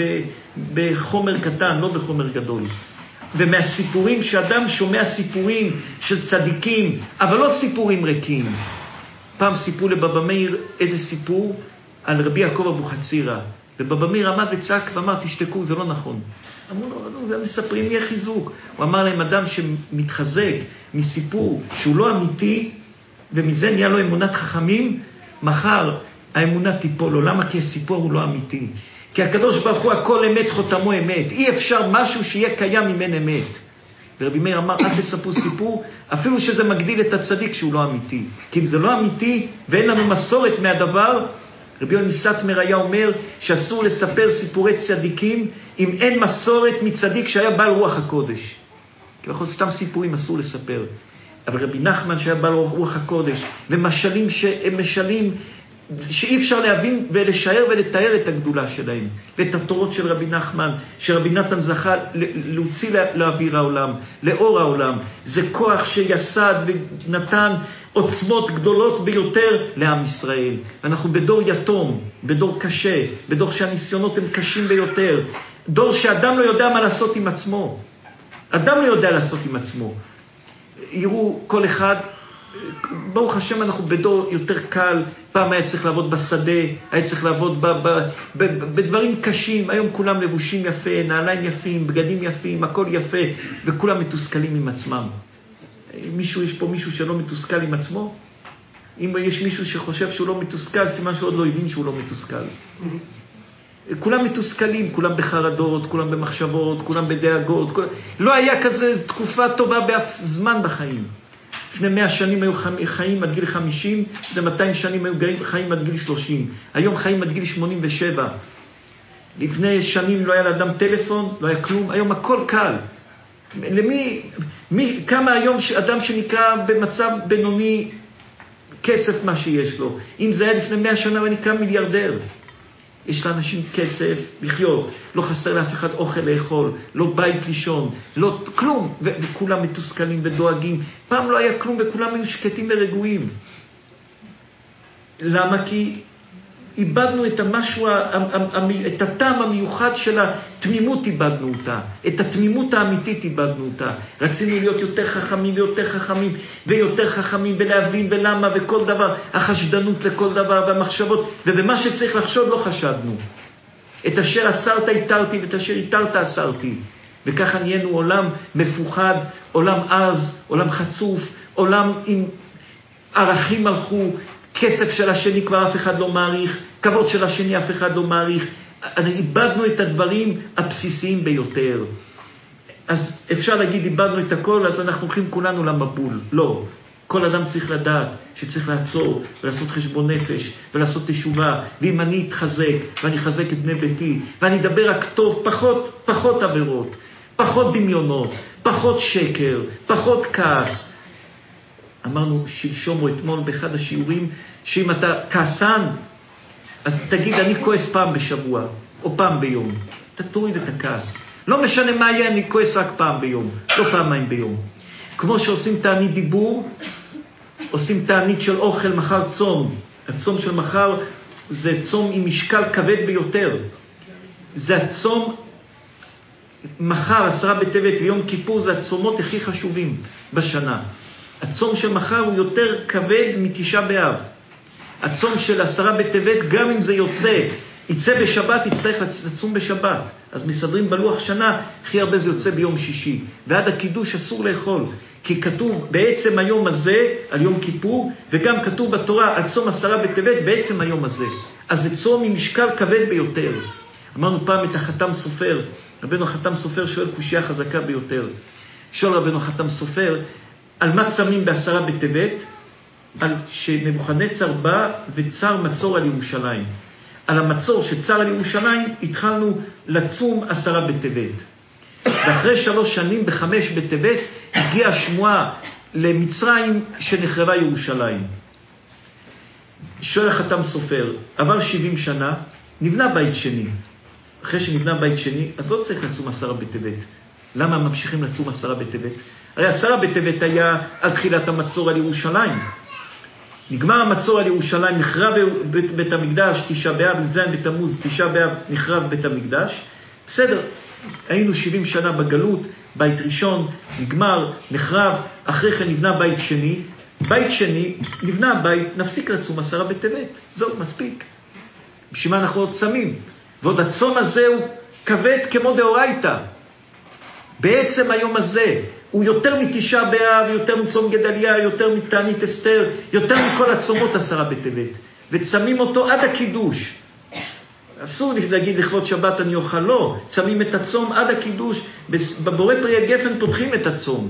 בחומר קטן, לא בחומר גדול. ומהסיפורים, שאדם שומע סיפורים של צדיקים, אבל לא סיפורים ריקים. פעם סיפרו לבבא מאיר איזה סיפור על רבי יעקב אבוחצירא. ובבא מאיר עמד וצעק ואמר, תשתקו, זה לא נכון. אמרו לו, זה מספרים יהיה חיזוק. הוא אמר להם, אדם שמתחזק מסיפור שהוא לא אמיתי, ומזה נהיה לו אמונת חכמים, מחר האמונה תיפול לו. למה? כי הסיפור הוא לא אמיתי. כי הקדוש ברוך הוא הכל אמת חותמו אמת. אי אפשר משהו שיהיה קיים ממין אמת. ורבי מאיר אמר, אל תספרו סיפור, אפילו שזה מגדיל את הצדיק שהוא לא אמיתי. כי אם זה לא אמיתי ואין לנו מסורת מהדבר, רבי יואל מסטמר היה אומר שאסור לספר סיפורי צדיקים אם אין מסורת מצדיק שהיה בעל רוח הקודש. כי אנחנו סתם סיפורים אסור לספר. אבל רבי נחמן שהיה בעל רוח הקודש, ומשלים שהם משלים שאי אפשר להבין ולשער ולתאר את הגדולה שלהם, ואת התורות של רבי נחמן, שרבי נתן זכה להוציא לאוויר העולם, לאור העולם. זה כוח שיסד ונתן עוצמות גדולות ביותר לעם ישראל. אנחנו בדור יתום, בדור קשה, בדור שהניסיונות הם קשים ביותר, דור שאדם לא יודע מה לעשות עם עצמו. אדם לא יודע לעשות עם עצמו. יראו כל אחד, ברוך השם אנחנו בדור יותר קל. פעם היה צריך לעבוד בשדה, היה צריך לעבוד בדברים קשים. היום כולם לבושים יפה, נעליים יפים, בגדים יפים, הכל יפה, וכולם מתוסכלים עם עצמם. יש פה מישהו שלא מתוסכל עם עצמו? אם יש מישהו שחושב שהוא לא מתוסכל, סימן שעוד לא הבין שהוא לא מתוסכל. כולם מתוסכלים, כולם בחרדות, כולם במחשבות, כולם בדאגות. לא היה כזה תקופה טובה באף זמן בחיים. לפני 100 שנים היו חיים עד גיל 50, לפני 200 שנים היו חיים עד גיל 30. היום חיים עד גיל 87. לפני שנים לא היה לאדם טלפון, לא היה כלום, היום הכל קל. כמה היום אדם שנקרא במצב בינוני כסף מה שיש לו? אם זה היה לפני 100 שנה הוא נקרא מיליארדר. יש לאנשים כסף לחיות, לא חסר לאף אחד אוכל לאכול, לא בית לישון, לא כלום, וכולם מתוסכלים ודואגים. פעם לא היה כלום וכולם היו שקטים ורגועים. למה? כי איבדנו את המשהו, את הטעם המיוחד של התמימות איבדנו אותה, את התמימות האמיתית איבדנו אותה. רצינו להיות יותר חכמים ויותר חכמים ויותר חכמים ולהבין ולמה וכל דבר, החשדנות לכל דבר והמחשבות, ובמה שצריך לחשוד לא חשדנו. את אשר אסרת איתרתי ואת אשר איתרת אסרתי. וככה נהיינו עולם מפוחד, עולם עז, עולם חצוף, עולם עם ערכים הלכו, כסף של השני כבר אף אחד לא מעריך, כבוד של השני אף אחד לא מעריך. איבדנו את הדברים הבסיסיים ביותר. אז אפשר להגיד איבדנו את הכל, אז אנחנו הולכים כולנו למבול. לא. כל אדם צריך לדעת שצריך לעצור ולעשות חשבון נפש ולעשות תשובה. ואם אני אתחזק ואני אחזק את בני ביתי ואני אדבר רק טוב, פחות עבירות, פחות דמיונות, פחות שקר, פחות כעס. אמרנו שלשום או אתמול באחד השיעורים, שאם אתה כעסן, אז תגיד, אני כועס פעם בשבוע, או פעם ביום. אתה תוריד את הכעס. לא משנה מה יהיה, אני כועס רק פעם ביום, לא פעמיים ביום. כמו שעושים תענית דיבור, עושים תענית של אוכל מחר צום. הצום של מחר זה צום עם משקל כבד ביותר. זה הצום, מחר 10 בטבת ויום כיפור, זה הצומות הכי חשובים בשנה. הצום של מחר הוא יותר כבד מתשעה באב. הצום של 10 בטבת, גם אם זה יצא בשבת, יצטרך לצום בשבת. אז מסדרים בלוח שנה, הכי הרבה זה יוצא ביום שישי. ועד הקידוש אסור לאכול. כי כתוב בעצם היום הזה, על יום כיפור, וגם כתוב בתורה על צום 10 בטבת, בעצם היום הזה. אז זה צום עם משקל כבד ביותר. אמרנו פעם את החתם סופר, רבנו החתם סופר שואל קושיה חזקה ביותר. שואל רבנו החתם סופר, על מה צמים ב10 בטבת? על שנבוכדנצר בא וצר מצור על ירושלים. על המצור שצר על ירושלים התחלנו לצום 10 בטבת. ואחרי 3 שנים ב5 בטבת הגיעה השמועה למצרים שנחרבה ירושלים. שואל החתם סופר, עבר 70 שנה, נבנה בית שני. אחרי שנבנה בית שני, אז לא צריך לצום 10 בטבת. למה ממשיכים לצום 10 בטבת? הרי 10 בטבת היה על תחילת המצור על ירושלים. נגמר המצור על ירושלים, נחרב בית המקדש, 9 באב, נ"ז בתמוז, 9 באב, נחרב בית המקדש. בסדר, היינו 70 שנה בגלות, בית ראשון, נגמר, נחרב, אחרי כן נבנה בית שני. בית שני, נבנה בית, נפסיק לצום 10 בטבת. זהו, מספיק. בשביל מה אנחנו עוד צמים? ועוד הצום הזה הוא כבד כמו דאורייתא. בעצם היום הזה, הוא יותר מ9 באב, יותר מצום גדליה, יותר מתענית אסתר, יותר מכל הצומות 10 בטבת. וצמים אותו עד הקידוש. אסור להגיד לכבוד שבת אני אוכל, לא. צמים את הצום עד הקידוש. בבורא פרי הגפן פותחים את הצום.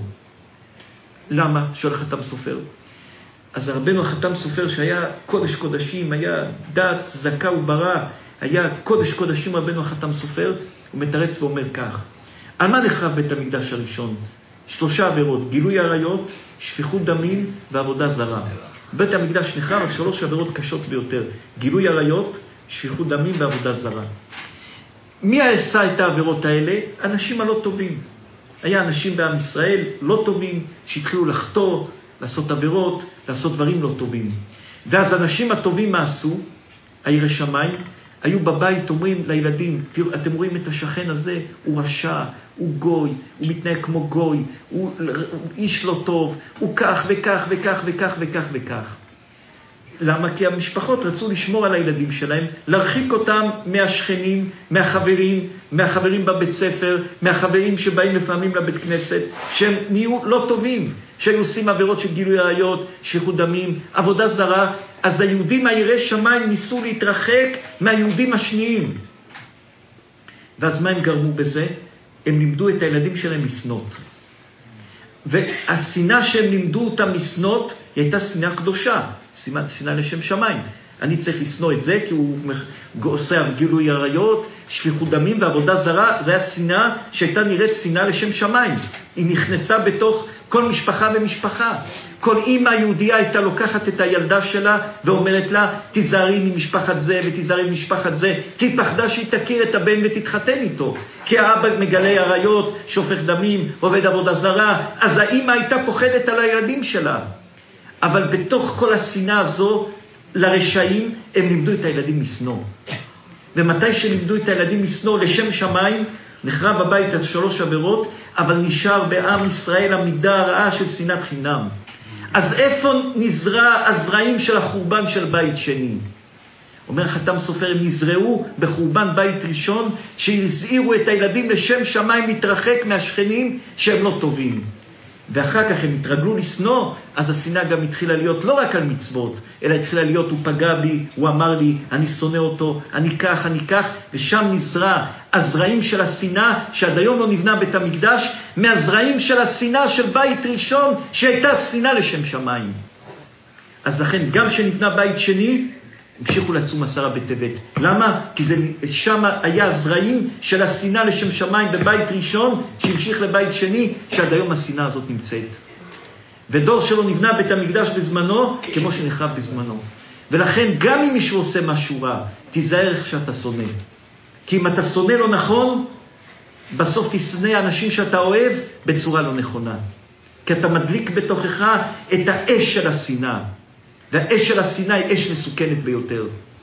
למה? שואל החתם סופר. אז רבנו החתם סופר שהיה קודש קודשים, היה דת, זכה וברא, היה קודש קודשים רבנו החתם סופר, הוא מתרץ ואומר כך. על מה נחרב בית המקדש הראשון? 3 עבירות, גילוי עריות, שפיכות דמים ועבודה זרה. בית המקדש נחרב על 3 עבירות קשות ביותר, גילוי עריות, שפיכות דמים ועבודה זרה. מי עשה את העבירות האלה? אנשים הלא טובים. היה אנשים בעם ישראל לא טובים, שהתחילו לחטוא, לעשות עבירות, לעשות דברים לא טובים. ואז אנשים הטובים מה עשו? היראי שמיים, היו בבית אומרים לילדים, תראו, אתם רואים את השכן הזה, הוא רשע, הוא גוי, הוא מתנהג כמו גוי, הוא איש לא טוב, הוא כך וכך וכך וכך וכך וכך. למה? כי המשפחות רצו לשמור על הילדים שלהם, להרחיק אותם מהשכנים, מהחברים בבית ספר, מהחברים שבאים לפעמים לבית כנסת, שהם נהיו לא טובים, שהם עושים עבירות של גילוי עריות, שפיכות דמים, עבודה זרה. אז היהודים היראי שמיים ניסו להתרחק מהיהודים השניים. ואז מה הם גרמו בזה? הם לימדו את הילדים שלהם לשנות. והשנאה שהם לימדו אותם לשנות, היא הייתה שנאה קדושה, שנאה לשם שמיים. אני צריך לשנוא את זה, כי הוא עושה גילוי עריות, שפיכות דמים ועבודה זרה. זה היה שנאה שהייתה נראית שנאה לשם שמיים. היא נכנסה בתוך כל משפחה ומשפחה. כל אמא יהודיה הייתה לוקחת את הילדה שלה ואומרת לה, תיזהרי ממשפחת זה ותיזהרי ממשפחת זה, כי היא פחדה שהיא תכיר את הבן ותתחתן איתו. כי האבא מגלה עריות, שופך דמים, עובד עבודה זרה, אז האמא הייתה פוחדת על הילדים שלה. אבל בתוך כל השנאה הזו, לרשעים, הם לימדו את הילדים לשנוא. ומתי שלימדו את הילדים לשנוא לשם שמיים, נחרב הבית על 3 עבירות, אבל נשאר בעם ישראל המידה הרעה של שנאת חינם. אז איפה נזרע הזרעים של החורבן של בית שני? אומר חתם סופר, הם נזרעו בחורבן בית ראשון, שהזהירו את הילדים לשם שמיים להתרחק מהשכנים שהם לא טובים. ואחר כך הם התרגלו לשנוא, אז השנאה גם התחילה להיות לא רק על מצוות, אלא התחילה להיות, הוא פגע בי, הוא אמר לי, אני שונא אותו, אני כך, ושם נזרע הזרעים של השנאה, שעד היום לא נבנה בית המקדש, מהזרעים של השנאה של בית ראשון, שהייתה שנאה לשם שמיים. אז לכן, גם שנבנה בית שני, המשיכו לצום 10 בטבת. למה? כי שם היה הזרעים של השנאה לשם שמיים בבית ראשון, שהמשיך לבית שני, שעד היום השנאה הזאת נמצאת. ודור שלו נבנה בית המקדש בזמנו, כמו שנחרב בזמנו. ולכן גם אם מישהו עושה משהו רע, תיזהר איך שאתה שונא. כי אם אתה שונא לא נכון, בסוף תשנא אנשים שאתה אוהב בצורה לא נכונה. כי אתה מדליק בתוכך את האש של השנאה. והאש של השנאה היא אש מסוכנת ביותר.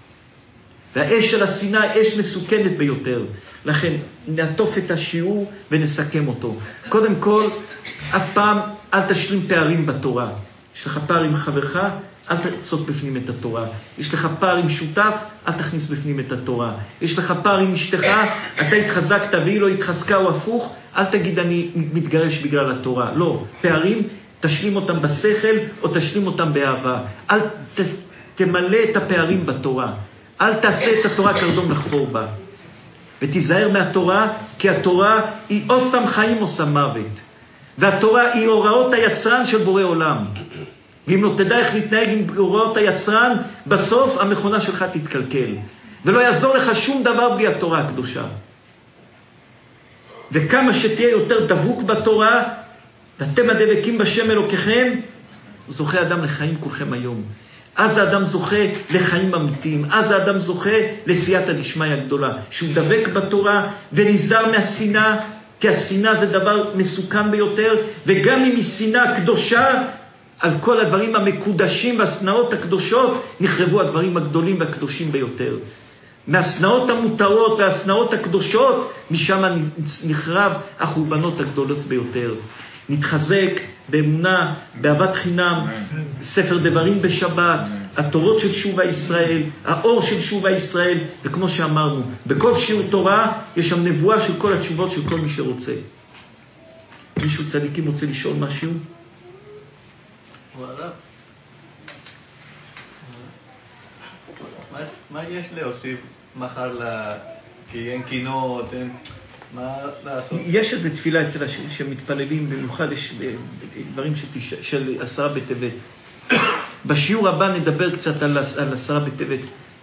והאש של השנאה היא אש מסוכנת ביותר. לכן נעטוף את השיעור ונסכם אותו. קודם כל, אף פעם אל תשלים פערים בתורה. יש לך פער עם חברך, אל תצוק בפנים את התורה. יש לך פער עם שותף, אל תכניס בפנים את התורה. יש לך פער עם אשתך, אתה התחזקת והיא לא התחזקה או הפוך, אל תגיד אני מתגרש בגלל התורה. לא, פערים תשלים אותם בשכל או תשלים אותם באהבה. אל תמלא את הפערים בתורה. אל תעשה את התורה קרדום לחפור בה. ותיזהר מהתורה, כי התורה היא או סם חיים או סם מוות. והתורה היא הוראות היצרן של בורא עולם. ואם לא תדע איך להתנהג עם הוראות היצרן, בסוף המכונה שלך תתקלקל. ולא יעזור לך שום דבר בלי התורה הקדושה. וכמה שתהיה יותר דבוק בתורה, ואתם הדבקים בשם אלוקיכם, זוכה אדם לחיים כולכם היום. אז האדם זוכה לחיים אמיתיים, אז האדם זוכה לסייעתא דשמיא הגדולה, שהוא דבק בתורה ונזהר מהשנאה, כי השנאה זה דבר מסוכן ביותר, וגם אם היא שנאה קדושה, על כל הדברים המקודשים והשנאות הקדושות, נחרבו הדברים הגדולים והקדושים ביותר. מהשנאות המותרות והשנאות הקדושות, משם נחרב החורבנות הגדולות ביותר. נתחזק באמונה, באהבת חינם, ספר דברים בשבת, התורות של שובה ישראל, האור של שובה ישראל, וכמו שאמרנו, בכל שיעור תורה יש שם נבואה של כל התשובות של כל מי שרוצה. מישהו צדיקים רוצה לשאול משהו? מה יש להוסיף מחר כי אין קינות, מה לעשות? יש איזו תפילה אצל שמתפללים, במיוחד יש דברים של 10 בטבת. בשיעור הבא נדבר קצת על 10 בטבת.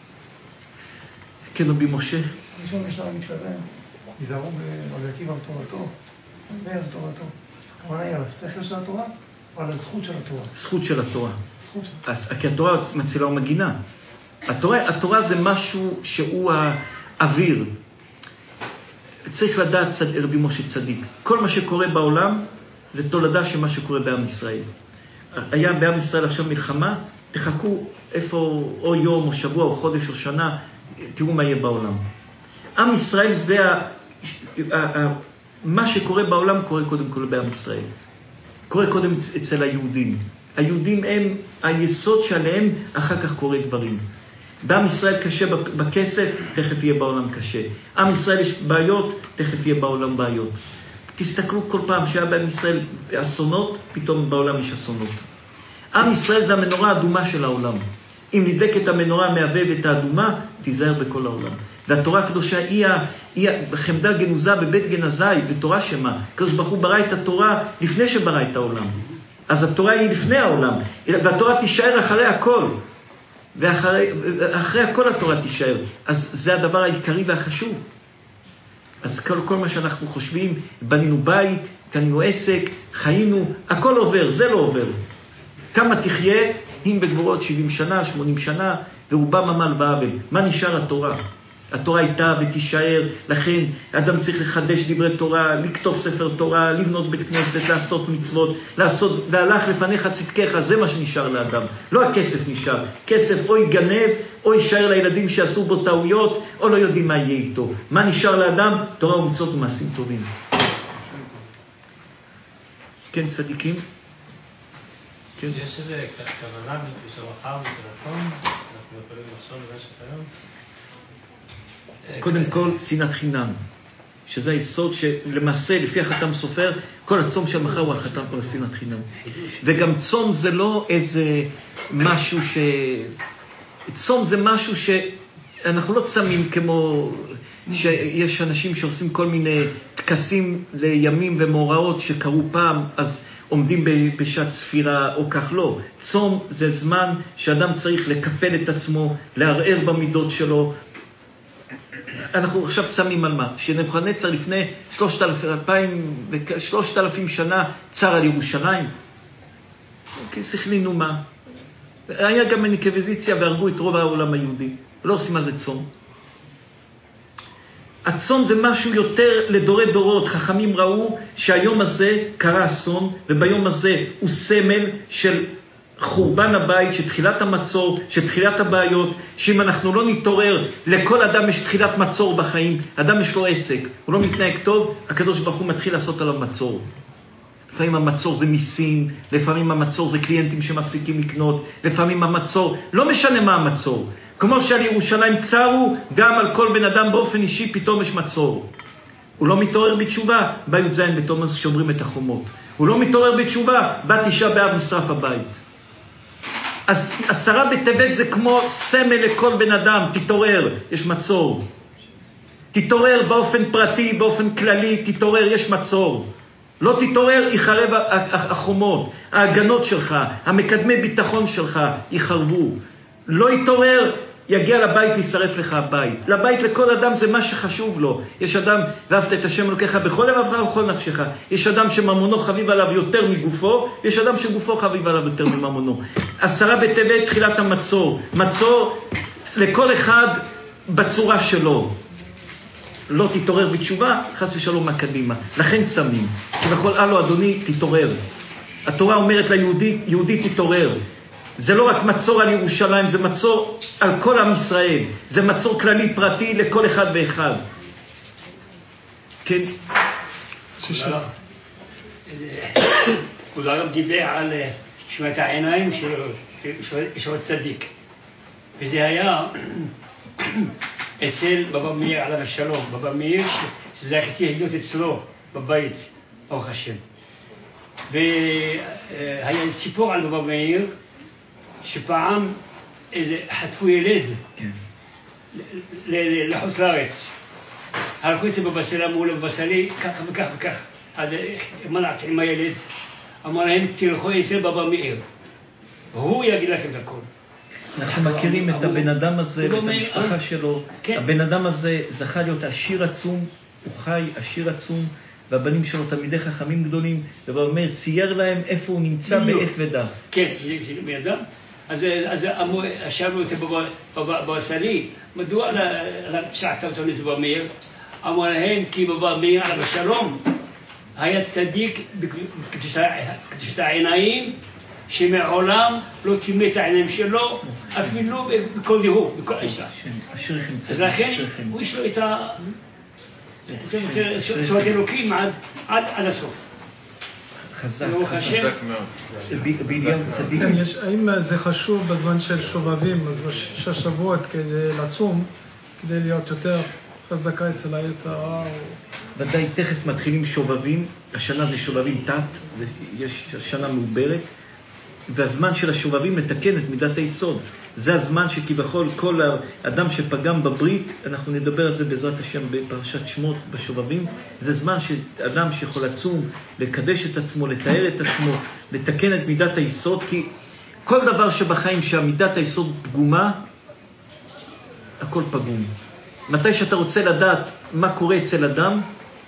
כן, רבי משה? ראשון משנה מתכוון, תיזהרו ברבי עקיבא בתורתו, בער תורתו. הכוונה היא על השכל של התורה או על הזכות של התורה? זכות של התורה. זכות של התורה. כי התורה מצילה ומגינה. התורה זה משהו שהוא האוויר. צריך לדעת רבי משה צדיק. כל מה שקורה בעולם זה תולדה של מה שקורה בעם ישראל. היה בעם ישראל עכשיו מלחמה, תחכו איפה או יום או שבוע או חודש או שנה, תראו מה יהיה בעולם. עם ישראל זה מה שקורה בעולם קורה קודם כל בעם ישראל. קורה קודם אצל היהודים. היהודים הם היסוד שעליהם אחר כך קורה דברים. בעם ישראל קשה בכסף, תכף יהיה בעולם קשה. עם ישראל יש בעיות, תכף יהיה בעולם בעיות. תסתכלו כל פעם שהיה בעם ישראל אסונות, פתאום בעולם יש אסונות. עם ישראל זה המנורה האדומה של העולם. אם נדלקת המנורה המעבבת האדומה, תיזהר בכל העולם. והתורה הקדושה היא חמדה גנוזה בבית גנזי, בתורה שמה. הקדוש ברוך הוא ברא את התורה לפני שברא את העולם. אז התורה היא לפני העולם, והתורה תישאר אחרי הכל. ואחרי הכל התורה תישאר. אז זה הדבר העיקרי והחשוב. אז כל מה שאנחנו חושבים, בנינו בית, קנינו עסק, חיינו, הכל עובר, זה לא עובר. כמה תחיה, אם בגבורות 70 שנה, 80 שנה, ורובם עמל בעבל. מה נשאר התורה? התורה הייתה ותישאר, לכן אדם צריך לחדש דברי תורה, לכתוב ספר תורה, לבנות בית כנסת, לעשות מצוות, והלך לפניך צדקך, זה מה שנשאר לאדם. לא הכסף נשאר. כסף או ייגנב, או יישאר לילדים שעשו בו טעויות, או לא יודעים מה יהיה איתו. מה נשאר לאדם? תורה ומצוות ומעשים טובים. כן, צדיקים? כן. יש איזה כוונה של מחר ורצון? אנחנו יכולים לחשוב במשך היום? קודם כל, שנאת חינם, שזה היסוד שלמעשה, לפי החתם סופר, כל הצום של מחר הוא החתם על שנאת חינם. וגם צום זה לא איזה משהו צום זה משהו שאנחנו לא צמים כמו שיש אנשים שעושים כל מיני תקסים לימים ומאורעות שקרו פעם, אז עומדים בשעת ספירה או כך לא. צום זה זמן שאדם צריך לקפל את עצמו, לערער במידות שלו. אנחנו עכשיו צמים על מה? שנבוכדנצר לפני 3,000 שנה צר על ירושלים. שכלינו מה? היה גם אינקוויזיציה והרגו את רוב העולם היהודי. לא עושים על זה צום. הצום זה משהו יותר לדורי דורות. חכמים ראו שהיום הזה קרה אסון, וביום הזה הוא סמל של חורבן הבית, שתחילת המצור, שתחילת הבעיות, שאם אנחנו לא נתעורר, לכל אדם יש תחילת מצור בחיים, אדם יש לו עסק, הוא לא מתנהג טוב, הקדוש ברוך הוא מתחיל לעשות עליו מצור. לפעמים המצור זה מיסים, לפעמים המצור זה קליינטים שמפסיקים לקנות, לפעמים המצור, לא משנה מה המצור. כמו שעל ירושלים צרו, גם על כל בן אדם באופן אישי פתאום יש מצור. הוא לא מתעורר בתשובה, בא י"ז בתמוז שומרים את החומות. הוא לא מתעורר בתשובה, בא תשעה באב נשרף הבית. אז 10 בטבת זה כמו סמל לכל בן אדם, תתעורר, יש מצור. תתעורר באופן פרטי, באופן כללי, תתעורר, יש מצור. לא תתעורר, יחרב החומות, ההגנות שלך, המקדמי ביטחון שלך, יחרבו. לא יתעורר, יגיע לבית וישרף לך הבית. לבית לכל אדם זה מה שחשוב לו. יש אדם, ואהבת את השם אלוקיך בכל לבבך ובכל נפשך. יש אדם שממונו חביב עליו יותר מגופו, יש אדם שגופו חביב עליו יותר מממונו. 10 בטבת תחילת המצור. מצור לכל אחד בצורה שלו. לא תתעורר בתשובה, חס ושלום מהקדימה. לכן צמים. ובכל אלו אדוני תתעורר. התורה אומרת ליהודי, יהודי תתעורר. זה לא רק מצור על ירושלים, זה מצור על כל עם ישראל. זה מצור כללי פרטי לכל אחד ואחד. כן? הוא הרב דיבר על שמיעת העיניים של הצדיק. וזה היה אצל בבא מאיר עליו השלום. בבא מאיר, שזכיתי להיות אצלו בבית, ברוך השם. והיה סיפור על בבא מאיר, שפעם חטפו ילד לחוץ לארץ. הלכו אצל בבא סאלי, אמרו לבבא סאלי ככה וכך וכך. אז מנעתי עם הילד, אמר להם תלכו אצל בבא מאיר, הוא יגיד לכם את הכל. אנחנו מכירים את הבן אדם הזה ואת המשפחה שלו. הבן אדם הזה זכה להיות עשיר עצום, הוא חי עשיר עצום, והבנים שלו תלמידי חכמים גדולים, ובאומר צייר להם איפה הוא נמצא בעת ודף. כן, בידם. אז שאלו אותי בבא סאלי, מדוע שאלת אותו לבבא מאיר? אמר להם כי בבא מאיר עליו השלום היה צדיק בקדושת העיניים, שמעולם לא טימא את העיניים שלו, אפילו בכל דהו, בכל אישה. אז לכן הוא יש לו את צורת אלוקים עד הסוף. חזק מאוד. בידיעה צדיק. האם זה חשוב בזמן של שובבים, אז בשש שבועות כדי לצום, כדי להיות יותר חזקה אצל היצר הרע? ודאי, תכף מתחילים שובבים, השנה זה שובבים תת, יש שנה מעוברת, והזמן של השובבים מתקן את מידת היסוד. זה הזמן שכביכול כל האדם שפגם בברית, אנחנו נדבר על זה בעזרת השם בפרשת שמות בשובבים, זה זמן שאדם שיכול לצום, לקדש את עצמו, לתאר את עצמו, לתקן את מידת היסוד, כי כל דבר שבחיים שהמידת היסוד פגומה, הכל פגום. מתי שאתה רוצה לדעת מה קורה אצל אדם,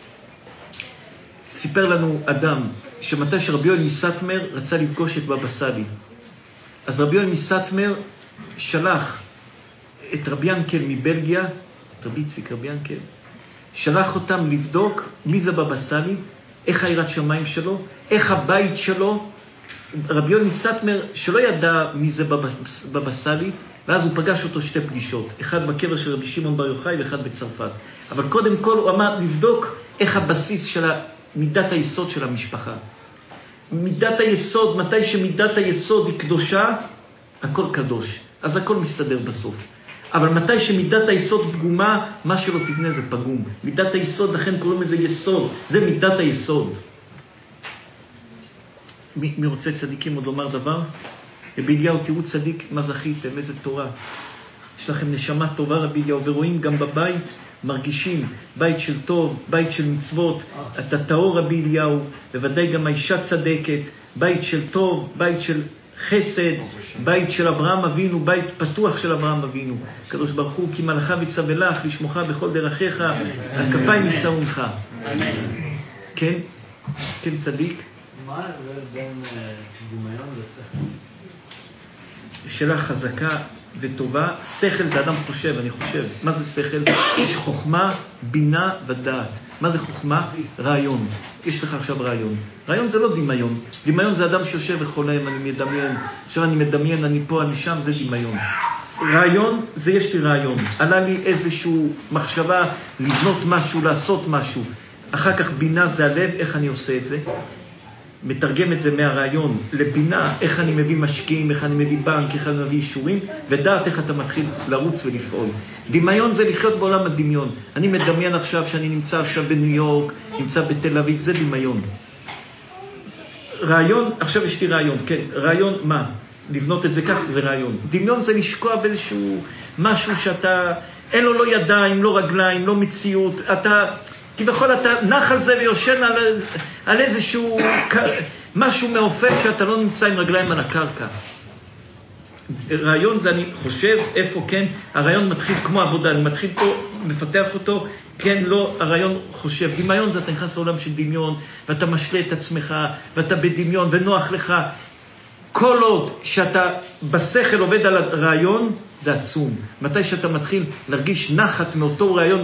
סיפר לנו אדם שמתי שרבי יואל מסטמר רצה לפגוש את בבא סאלי. אז רבי יואל מסטמר שלח את רבי ינקל מבלגיה, רבי יצחק רבי ינקל, שלח אותם לבדוק מי זה בבא סאלי, איך היראת שמיים שלו, איך הבית שלו. רבי יואל מסטמר שלא ידע מי זה בבא סאלי, ואז הוא פגש אותו 2 פגישות, אחד בקבר של רבי שמעון בר יוחאי ואחד בצרפת. אבל קודם כל הוא אמר לבדוק איך הבסיס של מידת היסוד של המשפחה. מידת היסוד, מתי שמידת היסוד היא קדושה, הכל קדוש. אז הכל מסתדר בסוף. אבל מתי שמידת היסוד פגומה, מה שלא תבנה זה פגום. מידת היסוד, לכן קוראים לזה יסוד. זה מידת היסוד. מי רוצה צדיקים עוד לומר דבר? רבי תראו צדיק, מה זכיתם, איזה תורה. יש לכם נשמה טובה רבי אליהו, ורואים גם בבית, מרגישים בית של טוב, בית של מצוות. אתה טהור רבי אליהו, בוודאי גם האישה צדקת, בית של טוב, בית של חסד, בית של אברהם אבינו, בית פתוח של אברהם אבינו. הקדוש ברוך הוא כי מלאכה מצווה לך לשמוך בכל דרכיך, על כפיים יישאו ממך. כן? כן צדיק? מה ההבדל בין דמיון ושכל? שאלה חזקה וטובה. שכל זה אדם חושב, אני חושב. מה זה שכל? יש חוכמה, בינה ודעת. מה זה חוכמה? רעיון. יש לך עכשיו רעיון. רעיון זה לא דמיון. דמיון זה אדם שיושב וחולם, אני מדמיין. עכשיו אני מדמיין, אני פה, אני שם, זה דמיון. רעיון זה יש לי רעיון. עלה לי איזשהו מחשבה לבנות משהו, לעשות משהו. אחר כך בינה זה הלב, איך אני עושה את זה? מתרגם את זה מהרעיון לבינה, איך אני מביא משקיעים, איך אני מביא בנק, איך אני מביא אישורים, ודעת איך אתה מתחיל לרוץ ולפעול. דמיון זה לחיות בעולם הדמיון. אני מדמיין עכשיו שאני נמצא עכשיו בניו יורק, נמצא בתל אביב, זה דמיון. רעיון, עכשיו יש לי רעיון, כן, רעיון מה? לבנות את זה כך, זה רעיון. דמיון זה לשקוע באיזשהו משהו שאתה, אין לו לא ידיים, לא רגליים, לא מציאות, אתה כביכול אתה נח על זה ויושן על איזשהו משהו מעופף שאתה לא נמצא עם רגליים על הקרקע. רעיון זה אני חושב, איפה כן, הרעיון מתחיל כמו עבודה, אני מתחיל פה, מפתח אותו, כן, לא, הרעיון חושב. דמיון זה אתה נכנס לעולם של דמיון, ואתה משלה את עצמך, ואתה בדמיון, ונוח לך. כל עוד שאתה בשכל עובד על הרעיון, זה עצום. מתי שאתה מתחיל להרגיש נחת מאותו רעיון,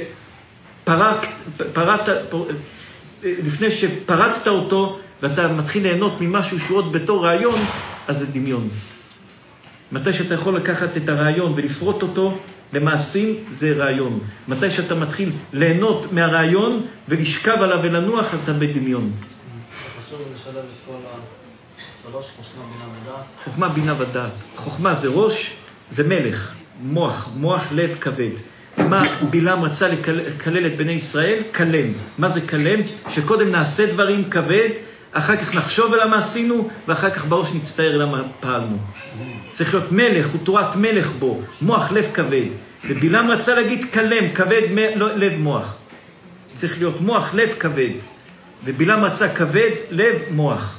לפני שפרצת אותו, ואתה מתחיל ליהנות ממשהו שהוא עוד בתור רעיון, אז זה דמיון. מתי שאתה יכול לקחת את הרעיון ולפרוט אותו למעשים, זה רעיון. מתי שאתה מתחיל ליהנות מהרעיון ולשכב עליו ולנוח, אתה בדמיון. חשוב לשלב את כל שלוש, חוכמה, בינה ודעת. חוכמה, בינה ודעת. חוכמה זה ראש, זה מלך, מוח לב כבד. מה בלעם רצה לקלל את בני ישראל? כלם. מה זה כלם? שקודם נעשה דברים כבד, אחר כך נחשוב למה עשינו, ואחר כך בראש נצטער למה פעלנו. צריך להיות מלך, הוא תורת מלך בו, מוח לב כבד. ובלעם רצה להגיד כלם, כבד לב מוח. צריך להיות מוח לב כבד. ובלעם רצה כבד לב מוח.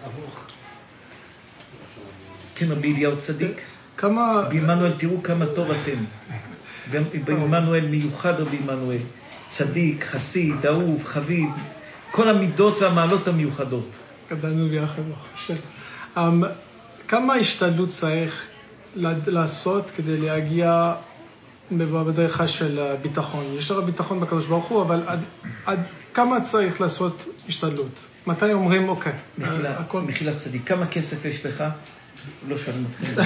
כן, רבי אליהו צדיק. בעמנואל תראו כמה טוב אתם. בעמנואל מיוחד רבי עמנואל. צדיק, חסיד, אהוב, חביב. כל המידות והמעלות המיוחדות. גדלנו ביחד. כמה השתדלות צריך לעשות כדי להגיע בדרך של ביטחון? יש לך ביטחון בקדוש ברוך הוא, אבל עד כמה צריך לעשות השתדלות? מתי אומרים, אוקיי, מחילה צדיק, כמה כסף יש לך? לא שואלים אתכם.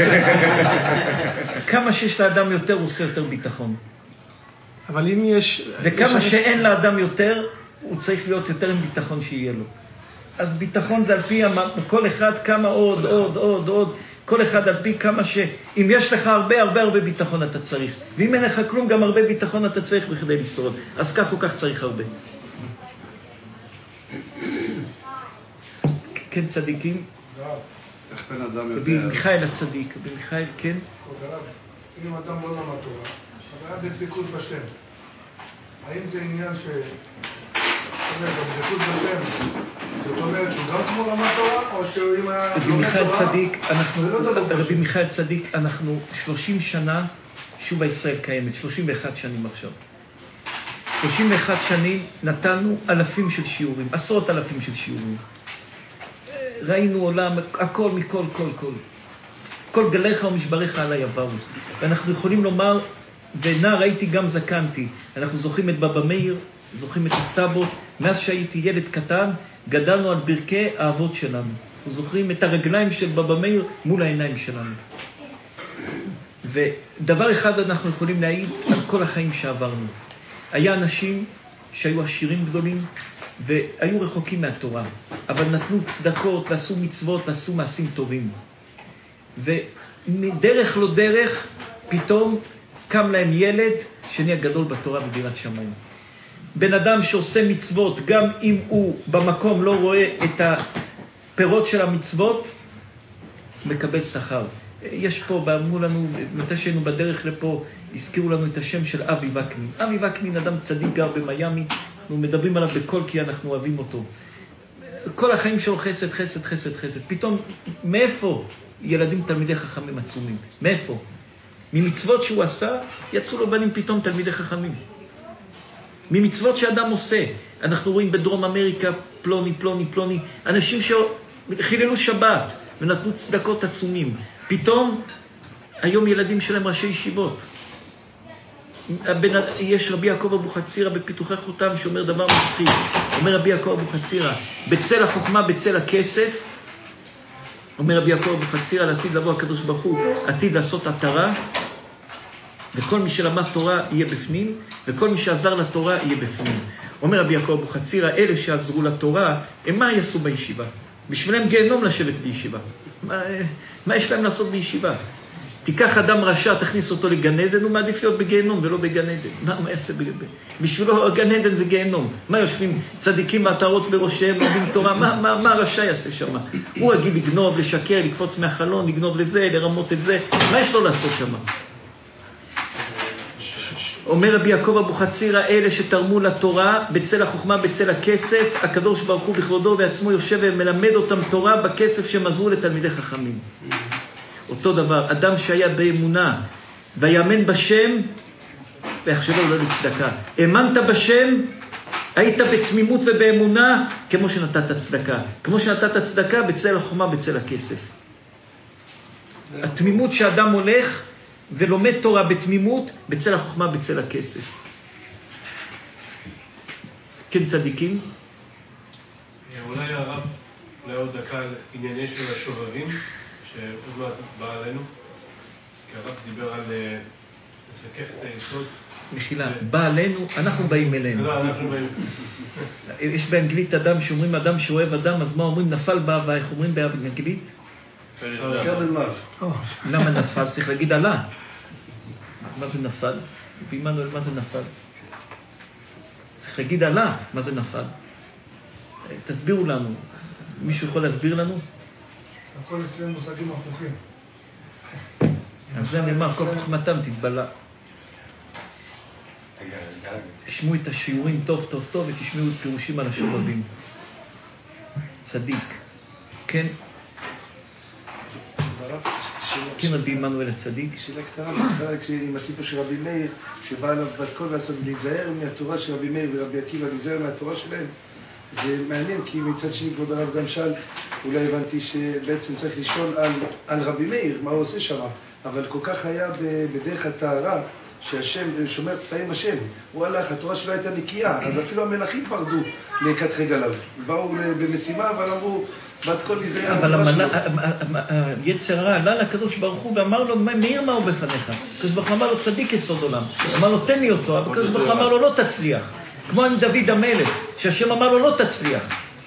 כמה שיש לאדם יותר, הוא עושה יותר ביטחון. אבל אם יש... וכמה שאין לאדם יותר, הוא צריך להיות יותר עם ביטחון שיהיה לו. אז ביטחון זה על פי כל אחד כמה עוד. כל אחד על פי כמה אם יש לך הרבה ביטחון אתה צריך. ואם אין לך כלום, גם הרבה ביטחון אתה צריך בכדי לשרוד. אז כך או כך צריך הרבה. כן, צדיקים? איך בן אדם יודע? במיכאל הצדיק, במיכאל, כן? אם אדם לא למד תורה, אבל היה בדבקות בשם. האם זה עניין בדבקות בשם, זאת אומרת שהוא גם כמו למד תורה, או שאם היה לומד תורה... רבי מיכאל צדיק, אנחנו 30 שנה, שובה ישראל קיימת, 31 שנים עכשיו. 31 שנים נתנו אלפים של שיעורים, עשרות אלפים של שיעורים. ראינו עולם, הכל מכל, כל גליך ומשבריך עלי עברו. ואנחנו יכולים לומר, ונער הייתי גם זקנתי. אנחנו זוכרים את בבא מאיר, זוכרים את הסבות. מאז שהייתי ילד קטן, גדלנו על ברכי האבות שלנו. אנחנו זוכרים את הרגליים של בבא מאיר מול העיניים שלנו. ודבר אחד אנחנו יכולים להעיד על כל החיים שעברנו. היה אנשים שהיו עשירים גדולים, והיו רחוקים מהתורה, אבל נתנו צדקות, ועשו מצוות, ועשו מעשים טובים. ומדרך לא דרך, פתאום קם להם ילד שנהיה גדול בתורה בדירת שמיים. בן אדם שעושה מצוות, גם אם הוא במקום לא רואה את הפירות של המצוות, מקבל שכר. יש פה, אמרו לנו, מתי שהיינו בדרך לפה, הזכירו לנו את השם של אבי וקנין. אבי וקנין, אדם צדיק, גר במיימי, אנחנו מדברים עליו בכל כי אנחנו אוהבים אותו. כל החיים שלו חסד. פתאום, מאיפה ילדים תלמידי חכמים עצומים? מאיפה? ממצוות שהוא עשה, יצאו לו בנים פתאום תלמידי חכמים. ממצוות שאדם עושה. אנחנו רואים בדרום אמריקה פלוני, אנשים שחיללו שבת ונתנו צדקות עצומים. פתאום, היום ילדים שלהם ראשי ישיבות. יש רבי יעקב אבוחצירא בפיתוחי חותם שאומר דבר מפחיד. אומר רבי יעקב אבוחצירא, בצל החוכמה, בצל הכסף, אומר רבי יעקב אבוחצירא, לעתיד לבוא הקדוש ברוך הוא, עתיד לעשות עטרה, וכל מי שלמד תורה יהיה בפנים, וכל מי שעזר לתורה יהיה בפנים. אומר רבי יעקב אבוחצירא, אלה שעזרו לתורה, הם מה יעשו בישיבה? בשבילם גיהנום לשבת בישיבה. מה יש להם לעשות בישיבה? תיקח אדם רשע, תכניס אותו לגן עדן, הוא מעדיף להיות בגיהנום ולא בגן עדן. מה יעשה בגן עדן? בשבילו גן עדן זה גיהנום. מה יושבים צדיקים מעטרות בראשיהם, לומדים תורה? מה הרשע יעשה שם? הוא רגיל לגנוב, לשקר, לקפוץ מהחלון, לגנוב לזה, לרמות את זה. מה יש לו לעשות שם? אומר רבי יעקב אבוחצירא, אלה שתרמו לתורה, בצל החוכמה, בצל הכסף, הקדוש ברוך הוא בכבודו ועצמו יושב ומלמד אותם תורה בכסף שהם עזרו לתלמידי חכמים. אותו דבר, אדם שהיה באמונה ויאמן בשם ויחשבו לו לצדקה. האמנת בשם, היית בתמימות ובאמונה, כמו שנתת צדקה. כמו שנתת צדקה בצל החומה, בצל הכסף. התמימות שאדם הולך ולומד תורה בתמימות, בצל החוכמה, בצל הכסף. כן, צדיקים? אולי הרב, אולי עוד דקה על ענייני של השובבים, שעוד מעט בא עלינו, כי הרב דיבר על לסכך את היסוד. מחילה, בא עלינו, אנחנו באים אלינו. לא, אנחנו באים. יש באנגלית אדם שאומרים אדם שאוהב אדם, אז מה אומרים? נפל באהבה, איך אומרים באנגלית? למה נפל? צריך להגיד עלה. מה זה נפל? ועמנואל, מה זה נפל? צריך להגיד עלה, מה זה נפל? תסבירו לנו. מישהו יכול להסביר לנו? הכל אצלנו מושגים הפוכים. אז זה נאמר, כל חוכמתם תתבלע. תשמעו את השיעורים טוב טוב טוב ותשמעו את פירושים על השובבים. צדיק. כן? כן, רבי עמנואל הצדיק. שאלה קטנה, כשאני מסיפו של רבי מאיר, שבא אליו בת קול ועשה להיזהר מהתורה של רבי מאיר ורבי עקיבא, להיזהר מהתורה שלהם. זה מעניין, כי מצד שני כבוד הרב גם שאל, אולי הבנתי שבעצם צריך לשאול על רבי מאיר, מה הוא עושה שם, אבל כל כך היה בדרך הטהרה, שהשם שומר פתאים השם, הוא הלך, התורה שלו הייתה נקייה, אז אפילו המלאכים פרדו לקטחי עליו, באו במשימה, אבל אמרו, בת כל להיזהר. אבל היצר הרע עלה לקדוש ברוך הוא ואמר לו, מאיר מה הוא בפניך? הקדוש ברוך הוא אמר לו, צדיק יסוד עולם. אמר לו, תן לי אותו, אבל הקדוש ברוך הוא אמר לו, לא תצליח. כמו עם דוד המלך, שהשם אמר לו, לא תצליח.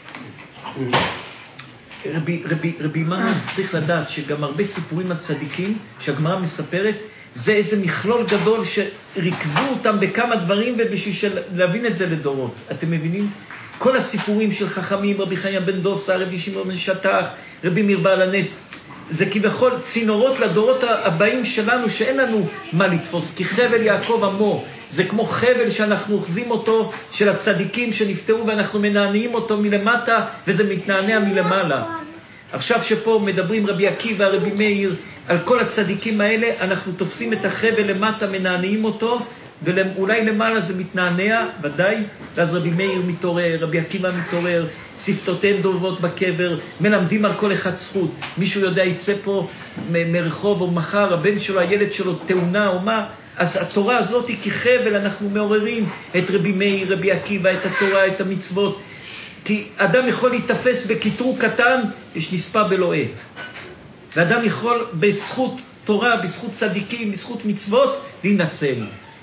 רבי עמנואל צריך לדעת שגם הרבה סיפורים הצדיקים שהגמרא מספרת, זה איזה מכלול גדול שריכזו אותם בכמה דברים ובשביל להבין את זה לדורות. אתם מבינים? כל הסיפורים של חכמים, רבי חיים בן דוסה, רבי שמעון בן שטח, רבי מאיר בעל הנס, זה כביכול צינורות לדורות הבאים שלנו שאין לנו מה לתפוס, כי חבל יעקב עמו, זה כמו חבל שאנחנו אוחזים אותו של הצדיקים שנפטרו ואנחנו מנענעים אותו מלמטה וזה מתנענע מלמעלה. עכשיו שפה מדברים רבי עקיבא, רבי מאיר, על כל הצדיקים האלה, אנחנו תופסים את החבל למטה, מנענעים אותו, ואולי למעלה זה מתנענע, ודאי, ואז רבי מאיר מתעורר, רבי עקיבא מתעורר, שפתותיהם דולבות בקבר, מלמדים על כל אחד זכות. מישהו יודע, יצא פה מרחוב או מחר, הבן שלו, הילד שלו, תאונה או מה, אז התורה הזאת היא כחבל, אנחנו מעוררים את רבי מאיר, רבי עקיבא, את התורה, את המצוות. כי אדם יכול להתאפס בכיתרו קטן, יש נספה בלא עת. ואדם יכול בזכות תורה, בזכות צדיקים, בזכות מצוות, להינצל.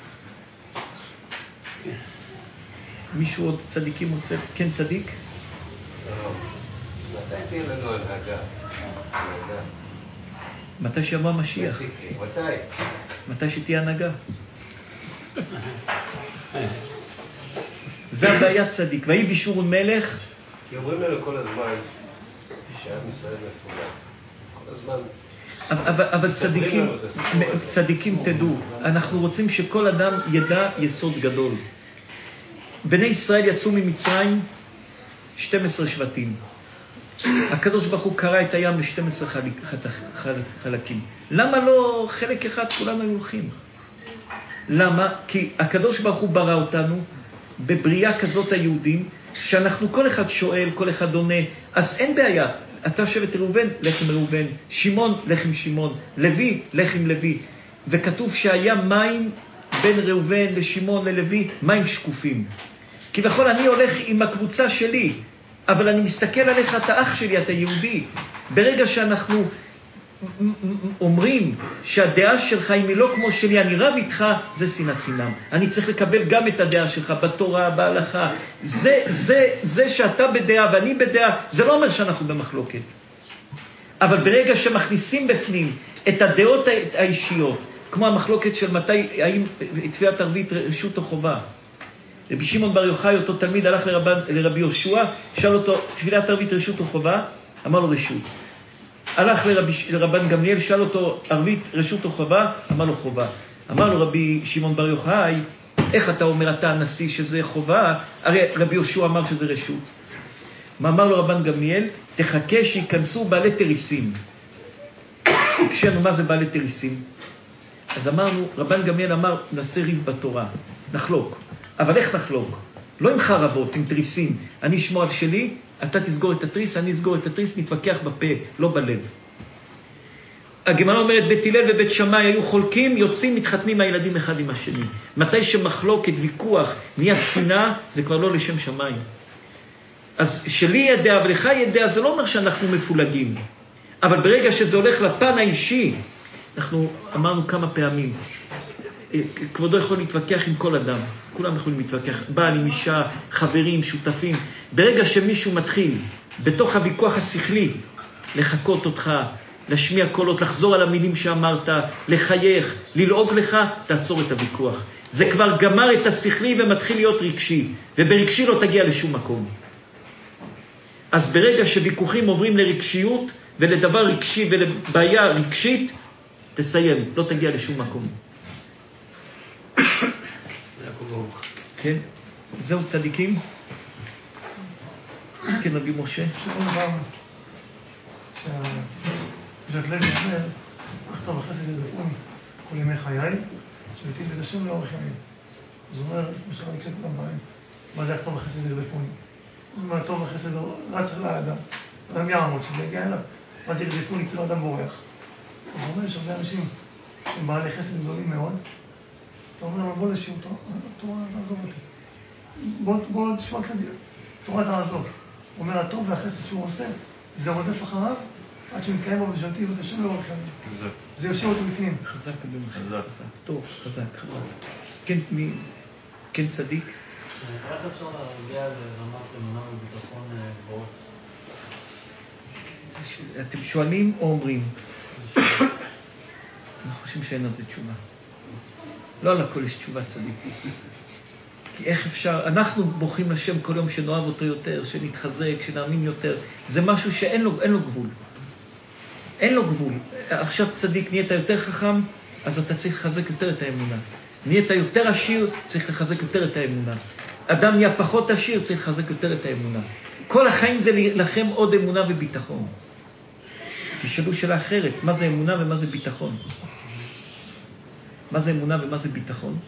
מישהו עוד צדיקים רוצה? כן, צדיק? מתי תהיה לנו הנהגה? מתי שיבוא המשיח. מתי? מתי שתהיה הנהגה. זה הבעיה צדיק. ויהי בישורון מלך. כי אומרים לנו כל הזמן שעם ישראל מפולג. כל הזמן. אבל צדיקים תדעו, אנחנו רוצים שכל אדם ידע יסוד גדול. בני ישראל יצאו ממצרים 12 שבטים. הקדוש ברוך הוא קרא את הים ל-12 חלקים. למה לא חלק אחד כולנו היו הולכים? למה? כי הקדוש ברוך הוא ברא אותנו בבריאה כזאת היהודים, שאנחנו כל אחד שואל, כל אחד עונה, אז אין בעיה. אתה שבט ראובן, לחם ראובן, שמעון, לחם שמעון, לוי, לחם לוי. וכתוב שהיה מים בין ראובן לשמעון ללוי, מים שקופים. כי בכל אני הולך עם הקבוצה שלי, אבל אני מסתכל עליך, אתה אח שלי, אתה יהודי. ברגע שאנחנו אומרים שהדעה שלך היא לא כמו שלי, אני רב איתך, זה שנאת חינם. אני צריך לקבל גם את הדעה שלך בתורה, בהלכה. זה שאתה בדעה ואני בדעה, זה לא אומר שאנחנו במחלוקת. אבל ברגע שמכניסים בפנים את הדעות האישיות, כמו המחלוקת של מתי, האם תפילת ערבית רשות או חובה. רבי שמעון בר יוחאי, אותו תלמיד, הלך לרבי יהושע, שאל אותו, תפילת ערבית רשות או חובה? אמר לו רשות. הלך לרבן גמליאל, שאל אותו, ערבית רשות או חובה? אמר לו חובה. אמר לו רבי שמעון בר יוחאי, איך אתה אומר אתה הנשיא שזה חובה? הרי רבי יהושע אמר שזה רשות. מה אמר לו רבן גמליאל? תחכה שיכנסו בעלי תריסים. הקשנו מה זה בעלי תריסים. אז אמרנו, רבן גמליאל אמר, נעשה ריב בתורה, נחלוק. אבל איך נחלוק? לא עם חרבות, עם תריסים. אני אשמור על שלי, אתה תסגור את התריס, אני אסגור את התריס, נתווכח בפה, לא בלב. הגמרא אומרת, בית הלל ובית שמאי היו חולקים, יוצאים, מתחתנים הילדים אחד עם השני. מתי שמחלוקת, ויכוח, נהיה שנאה, זה כבר לא לשם שמיים. אז שלי ידע ולך ידע, זה לא אומר שאנחנו מפולגים. אבל ברגע שזה הולך לפן האישי, אנחנו אמרנו כמה פעמים, כבודו יכול להתווכח עם כל אדם, כולם יכולים להתווכח, בעל עם אישה, חברים, שותפים. ברגע שמישהו מתחיל, בתוך הוויכוח השכלי, לחכות אותך, להשמיע קולות, לחזור על המילים שאמרת, לחייך, ללעוג לך, תעצור את הוויכוח. זה כבר גמר את השכלי ומתחיל להיות רגשי, וברגשי לא תגיע לשום מקום. אז ברגע שוויכוחים עוברים לרגשיות, ולדבר רגשי ולבעיה רגשית, תסיים, לא תגיע לשום מקום. כן, זהו צדיקים? כן, רבי משה. שאת לוי אומר, אכתוב החסד ידפוני כל ימי חיי, שביתי בית השם לאורך ימים. אז הוא אומר, משל אני קצת כולם בהם, מה זה אכתוב החסד ידפוני? מה טוב החסד רץ לאדם, אדם יעמוד, שזה יגיע אליו. מה זה ידפוני? כאילו אדם בורח. אז הוא אומר, יש הרבה אנשים שהם בעלי חסד גדולים מאוד, אתה אומר לו, בוא לשיעור תורה, תעזוב אותי. בוא תשמע קצת, תורה תעזוב. הוא אומר, הטוב והחסד שהוא עושה, זה רודף אחריו, עד שמתקיים בו ושלתי ואת השם לאורך ימים. זה יושב אותו בפנים. חזק, חזק. טוב, חזק. כן צדיק. איך אפשר להגיע לרמת אמונה וביטחון גבוהות? אתם שואלים או אומרים? אנחנו חושבים שאין על זה תשובה. לא על הכל יש תשובה צדיקית. כי איך אפשר, אנחנו בוכים לשם כל יום שנאהב אותו יותר, שנתחזק, שנאמין יותר. זה משהו שאין לו גבול. אין לו גבול. עכשיו צדיק, נהיית יותר חכם, אז אתה צריך לחזק יותר את האמונה. נהיית יותר עשיר, צריך לחזק יותר את האמונה. אדם נהיה פחות עשיר, צריך לחזק יותר את האמונה. כל החיים זה לכם עוד אמונה וביטחון. תשאלו שאלה אחרת, מה זה אמונה ומה זה ביטחון? מה זה אמונה ומה זה ביטחון?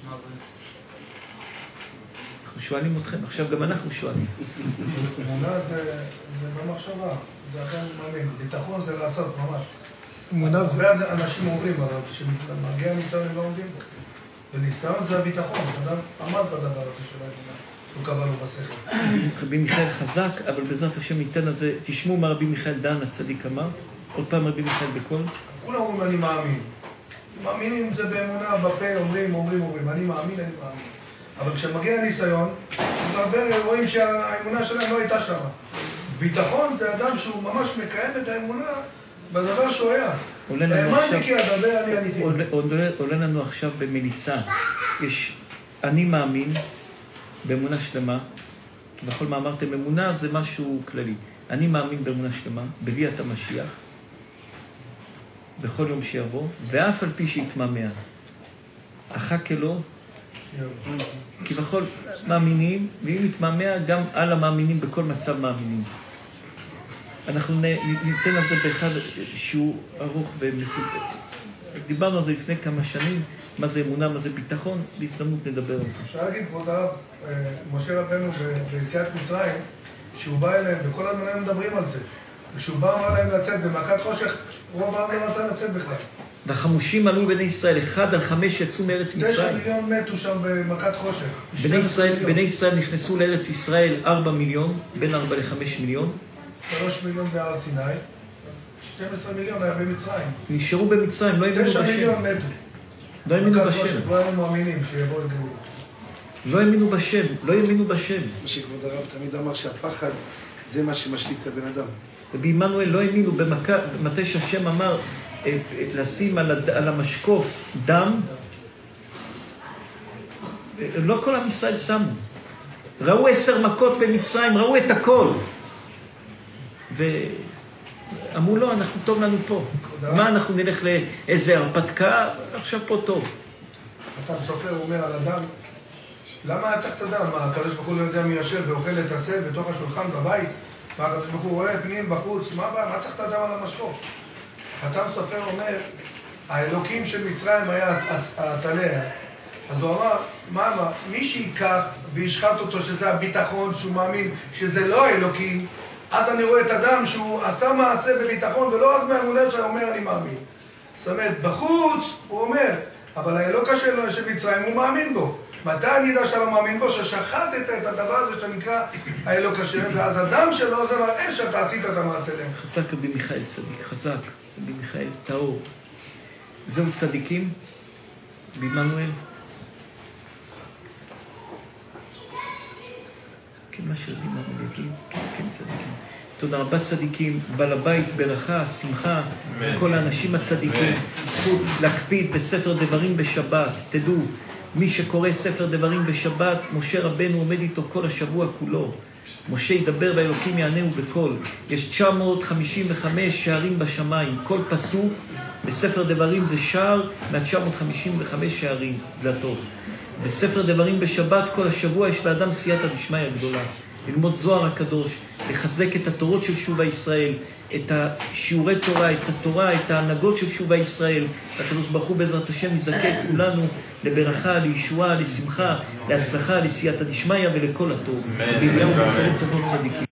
אנחנו שואלים אתכם, עכשיו גם אנחנו שואלים. אמונה זה במחשבה, זה אדם מאמין. ביטחון זה לעשות ממש. הרבה אנשים אומרים, אבל כשמגיע ניסיון הם לא עומדים בו. וניסיון זה הביטחון, אדם עמד בדבר הזה של האמונה. הוא קבע לו בשכל. רבי מיכאל חזק, אבל בעזרת השם ניתן לזה, תשמעו מה רבי מיכאל דן הצדיק אמר. עוד פעם רבי מיכאל בקול. כולם אומרים אני מאמין. מאמינים זה באמונה, בפה אומרים, אני מאמין. אבל כשמגיע ניסיון, הרבה רואים שהאמונה שלהם לא הייתה שם. ביטחון זה אדם שהוא ממש מקיים את האמונה בדבר שהוא היה. האמנתי כי אדבר, אני עניתי. עולה לנו עכשיו במליצה. יש אני מאמין באמונה שלמה, בכל מה אמרתם, אמונה זה משהו כללי. אני מאמין באמונה שלמה, בביאת המשיח, בכל יום שיבוא, ואף על פי שיתממע. אחר אלו, כי בכל מאמינים, ואם יתממע גם על המאמינים בכל מצב מאמינים. אנחנו ניתן על זה באחד שהוא ארוך ומפות. דיברנו על זה לפני כמה שנים, מה זה אמונה, מה זה ביטחון, בהזדמנות נדבר על זה. אפשר להגיד, כבוד הרב, משה רבנו ביציאת מצרים, שהוא בא אליהם, וכל הזמן הם מדברים על זה. וכשהוא בא אמר להם לצאת במכת חושך, רוב העם לא רצה לצאת בכלל. והחמושים עלו בני ישראל, 1 על 5 יצאו מארץ מצרים. 9 מיליון מתו שם במכת חושך. בני ישראל נכנסו לארץ ישראל 4 מיליון, בין 4 ל-5 מיליון. 3 מיליון בהר סיני, 12 מיליון היה במצרים. נשארו במצרים, לא האמינו בשם. 9 מיליון מתו. לא האמינו בשם. לא היינו מאמינים שיבואו לגאולה. לא האמינו בשם. מה שכבוד הרב תמיד אמר שהפחד זה מה שמשתיק את הבן אדם. רבי עמנואל לא האמינו במתי שהשם אמר לשים על המשקוף דם. לא כל עם ישראל שמו. ראו 10 מכות במצרים, ראו את הכל. ואמרו לו, אנחנו טוב לנו פה. מה אנחנו נלך לאיזה הרפתקה? עכשיו פה טוב. אתה סופר אומר על אדם, למה היה צריך את אדם? מה, הקדוש ברוך הוא לא יודע מי יושב ואוכל את הסל בתוך השולחן בבית? מה, הקדוש ברוך הוא רואה פנים בחוץ? מה צריך את אדם על המשקוף? חתם סופר אומר, האלוקים של מצרים היה הטלה. אז הוא אמר, מה, מי שיקח וישחט אותו, שזה הביטחון, שהוא מאמין שזה לא האלוקים, אז אני רואה את אדם שהוא עשה מעשה בביטחון, ולא רק מהאמונה שהוא אומר, אני מאמין. זאת אומרת, בחוץ הוא אומר, אבל האלוקה של מצרים הוא מאמין בו. מתי אני יודע שאתה לא מאמין בו? ששחטת את הדבר הזה שנקרא האלוקה שלהם, ואז הדם שלו זה מראה שאתה עשית את המעשה להם. חזק רבי מיכאל צדיק, חזק רבי מיכאל טהור. זהו צדיקים? בעמנואל? כן, מה שרבי מיכאל יגיד, כן צדיקים. תודה רבה צדיקים, בעל הבית, ברכה, שמחה, כל האנשים הצדיקים, זכות להקפיד בספר דברים בשבת. תדעו, מי שקורא ספר דברים בשבת, משה רבנו עומד איתו כל השבוע כולו. משה ידבר והאלוקים יענהו בקול. יש 955 שערים בשמיים, כל פסוק בספר דברים זה שער מה-955 שערים, דלתות. בספר דברים בשבת כל השבוע יש לאדם סייעתא דשמיא הגדולה. ללמוד זוהר הקדוש, לחזק את התורות של שובה ישראל, את השיעורי תורה, את התורה, את ההנהגות של שובה ישראל. הקדוש ברוך הוא בעזרת השם יזכה כולנו לברכה, לישועה, לשמחה, להצלחה, לסייעתא דשמיא ולכל הטוב. ובעניין בשורות טובות צדיקים.